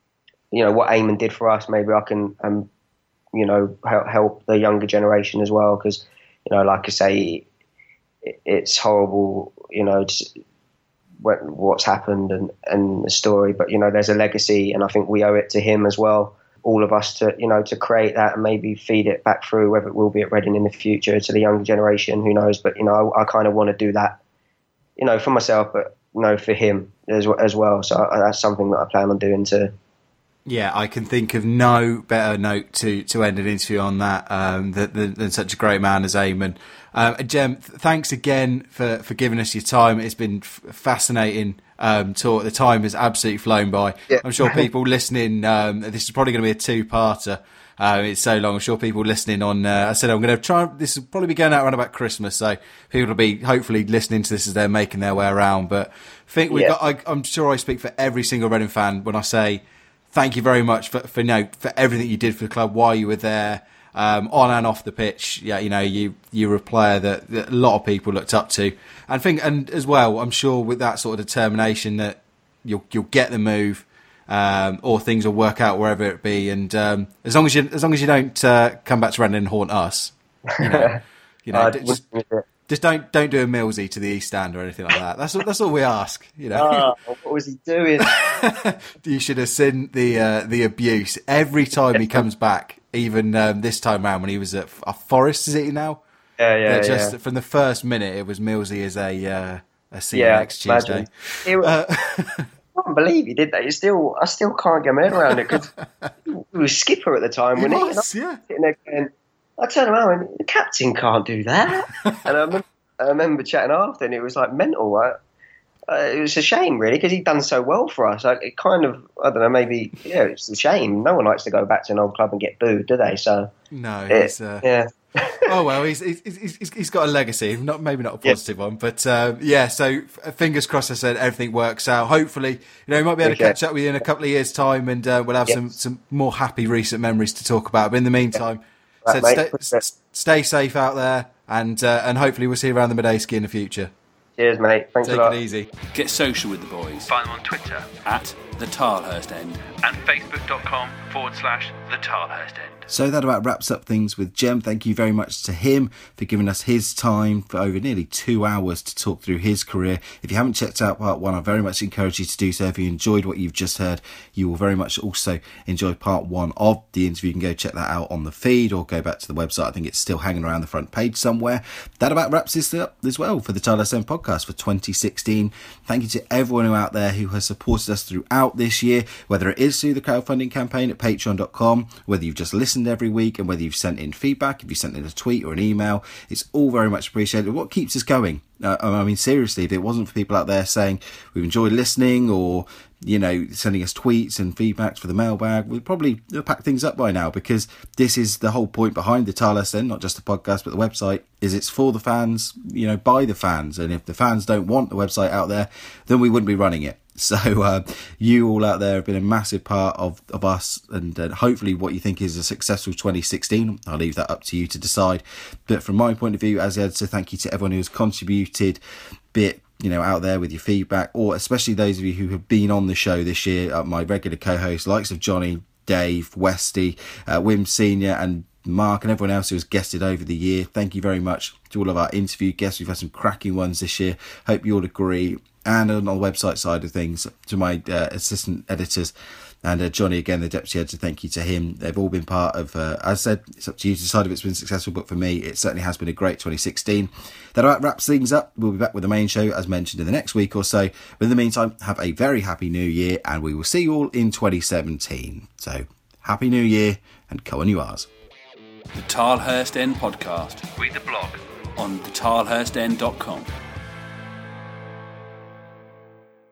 you know, what Eamon did for us. Maybe I can, um, you know, help, help the younger generation as well. Because, you know, like I say, it, it's horrible, you know, just what, what's happened and, and the story. But, you know, there's a legacy, and I think we owe it to him as well. All of us to, you know, to create that and maybe feed it back through, whether it will be at Reading in the future to the younger generation, who knows. But, you know, I, I kind of want to do that, you know, for myself, but, you know, for him as, as well. So I, that's something that I plan on doing too. Yeah, I can think of no better note to, to end an interview on that um, than, than, than such a great man as Eamon. Um, Jem, th- thanks again for, for giving us your time. It's been f- fascinating um, talk. The time has absolutely flown by. Yeah. I'm sure people listening, um, this is probably going to be a two-parter. Uh, it's so long. I'm sure people listening on, uh, I said I'm going to try, this will probably be going out around about Christmas, so people will be hopefully listening to this as they're making their way around. But I think we've Yeah. got, I, I'm sure I speak for every single Reading fan when I say, thank you very much for, for, you know, for everything you did for the club while you were there, um, on and off the pitch. Yeah, you know, you you were a player that, that a lot of people looked up to, and think, and as well, I'm sure with that sort of determination that you'll you'll get the move, um, or things will work out wherever it be. And um, as long as you as long as you don't uh, come back to Reading and haunt us, you know, you know, Uh, just, just don't don't do a Millsy to the East Stand or anything like that. That's all, that's all we ask. You know. Oh, what was he doing? You should have seen the uh, the abuse every time he comes back. Even um, this time round when he was at uh, Forest, is it now? Yeah, yeah, They're just yeah. from the first minute, it was Millsy as a uh, a see you Yeah, next Tuesday. imagine. It was, Uh, I can't believe he did that. It's still, I still can't get my head around it because he was skipper at the time, He wasn't he? was, And yeah. I'm sitting there going, I turned around and went, the captain can't do that. and I remember, I remember chatting after, and it was like mental. Right? Uh, it was a shame, really, because he'd done so well for us. Like, it kind of, I don't know, maybe, yeah, it's a shame. No one likes to go back to an old club and get booed, do they? So, no, it, he's, uh, yeah. oh well, he's, he's he's he's got a legacy, not maybe not a positive one, but um, yeah. So f- fingers crossed. I said everything works out. Hopefully, you know, we might be able to Okay. catch up with you in a couple of years' time, and uh, we'll have Yes. some some more happy recent memories to talk about. But in the meantime, Right, said mate. stay, s- stay safe out there, and uh, and hopefully we'll see you around the Medeski in the future. Cheers, mate. Thanks Take a lot. it easy. Get social with the boys Find them on Twitter at the Tilehurst End. and facebook.com forward slash the Tilehurst End. So that about wraps up things with Jem. Thank you very much to him for giving us his time for over nearly two hours to talk through his career. If you haven't checked out part one, I very much encourage you to do so. If you enjoyed what you've just heard, you will very much also enjoy part one of the interview. You can go check that out on the feed or go back to the website. I think it's still hanging around the front page somewhere. That about wraps this up as well for the Tilehurst End podcast for twenty sixteen. Thank you to everyone who out there who has supported us throughout this year, whether it is through the crowdfunding campaign at patreon dot com, whether you've just listened every week, and whether you've sent in feedback, if you sent in a tweet or an email. It's all very much appreciated. What keeps us going? Uh, I mean, seriously, if it wasn't for people out there saying we've enjoyed listening or you know, sending us tweets and feedbacks for the mailbag, we'll probably pack things up by now, because this is the whole point behind the Tilehurst End, not just the podcast, but the website, is it's for the fans, you know, by the fans. And if the fans don't want the website out there, then we wouldn't be running it. So uh, you all out there have been a massive part of, of us, and uh, hopefully what you think is a successful twenty sixteen. I'll leave that up to you to decide. But from my point of view as the editor, thank you to everyone who's contributed, be it, you know, out there with your feedback, or especially those of you who have been on the show this year, uh, my regular co-hosts, likes of Johnny, Dave, Westy, uh, Wim Senior and Mark, and everyone else who has guested over the year. Thank you very much to all of our interview guests. We've had some cracking ones this year. Hope you all agree. And on the website side of things, to my uh, assistant editors and uh, Johnny, again, the deputy editor, thank you to him. They've all been part of, uh, as I said, it's up to you to decide if it's been successful, but for me, it certainly has been a great twenty sixteen. That wraps things up. We'll be back with the main show, as mentioned, in the next week or so. But in the meantime, have a very happy new year, and we will see you all in twenty seventeen. So, happy new year, and go on you ours. The Tilehurst End podcast. Read the blog on the tilehurst end dot com.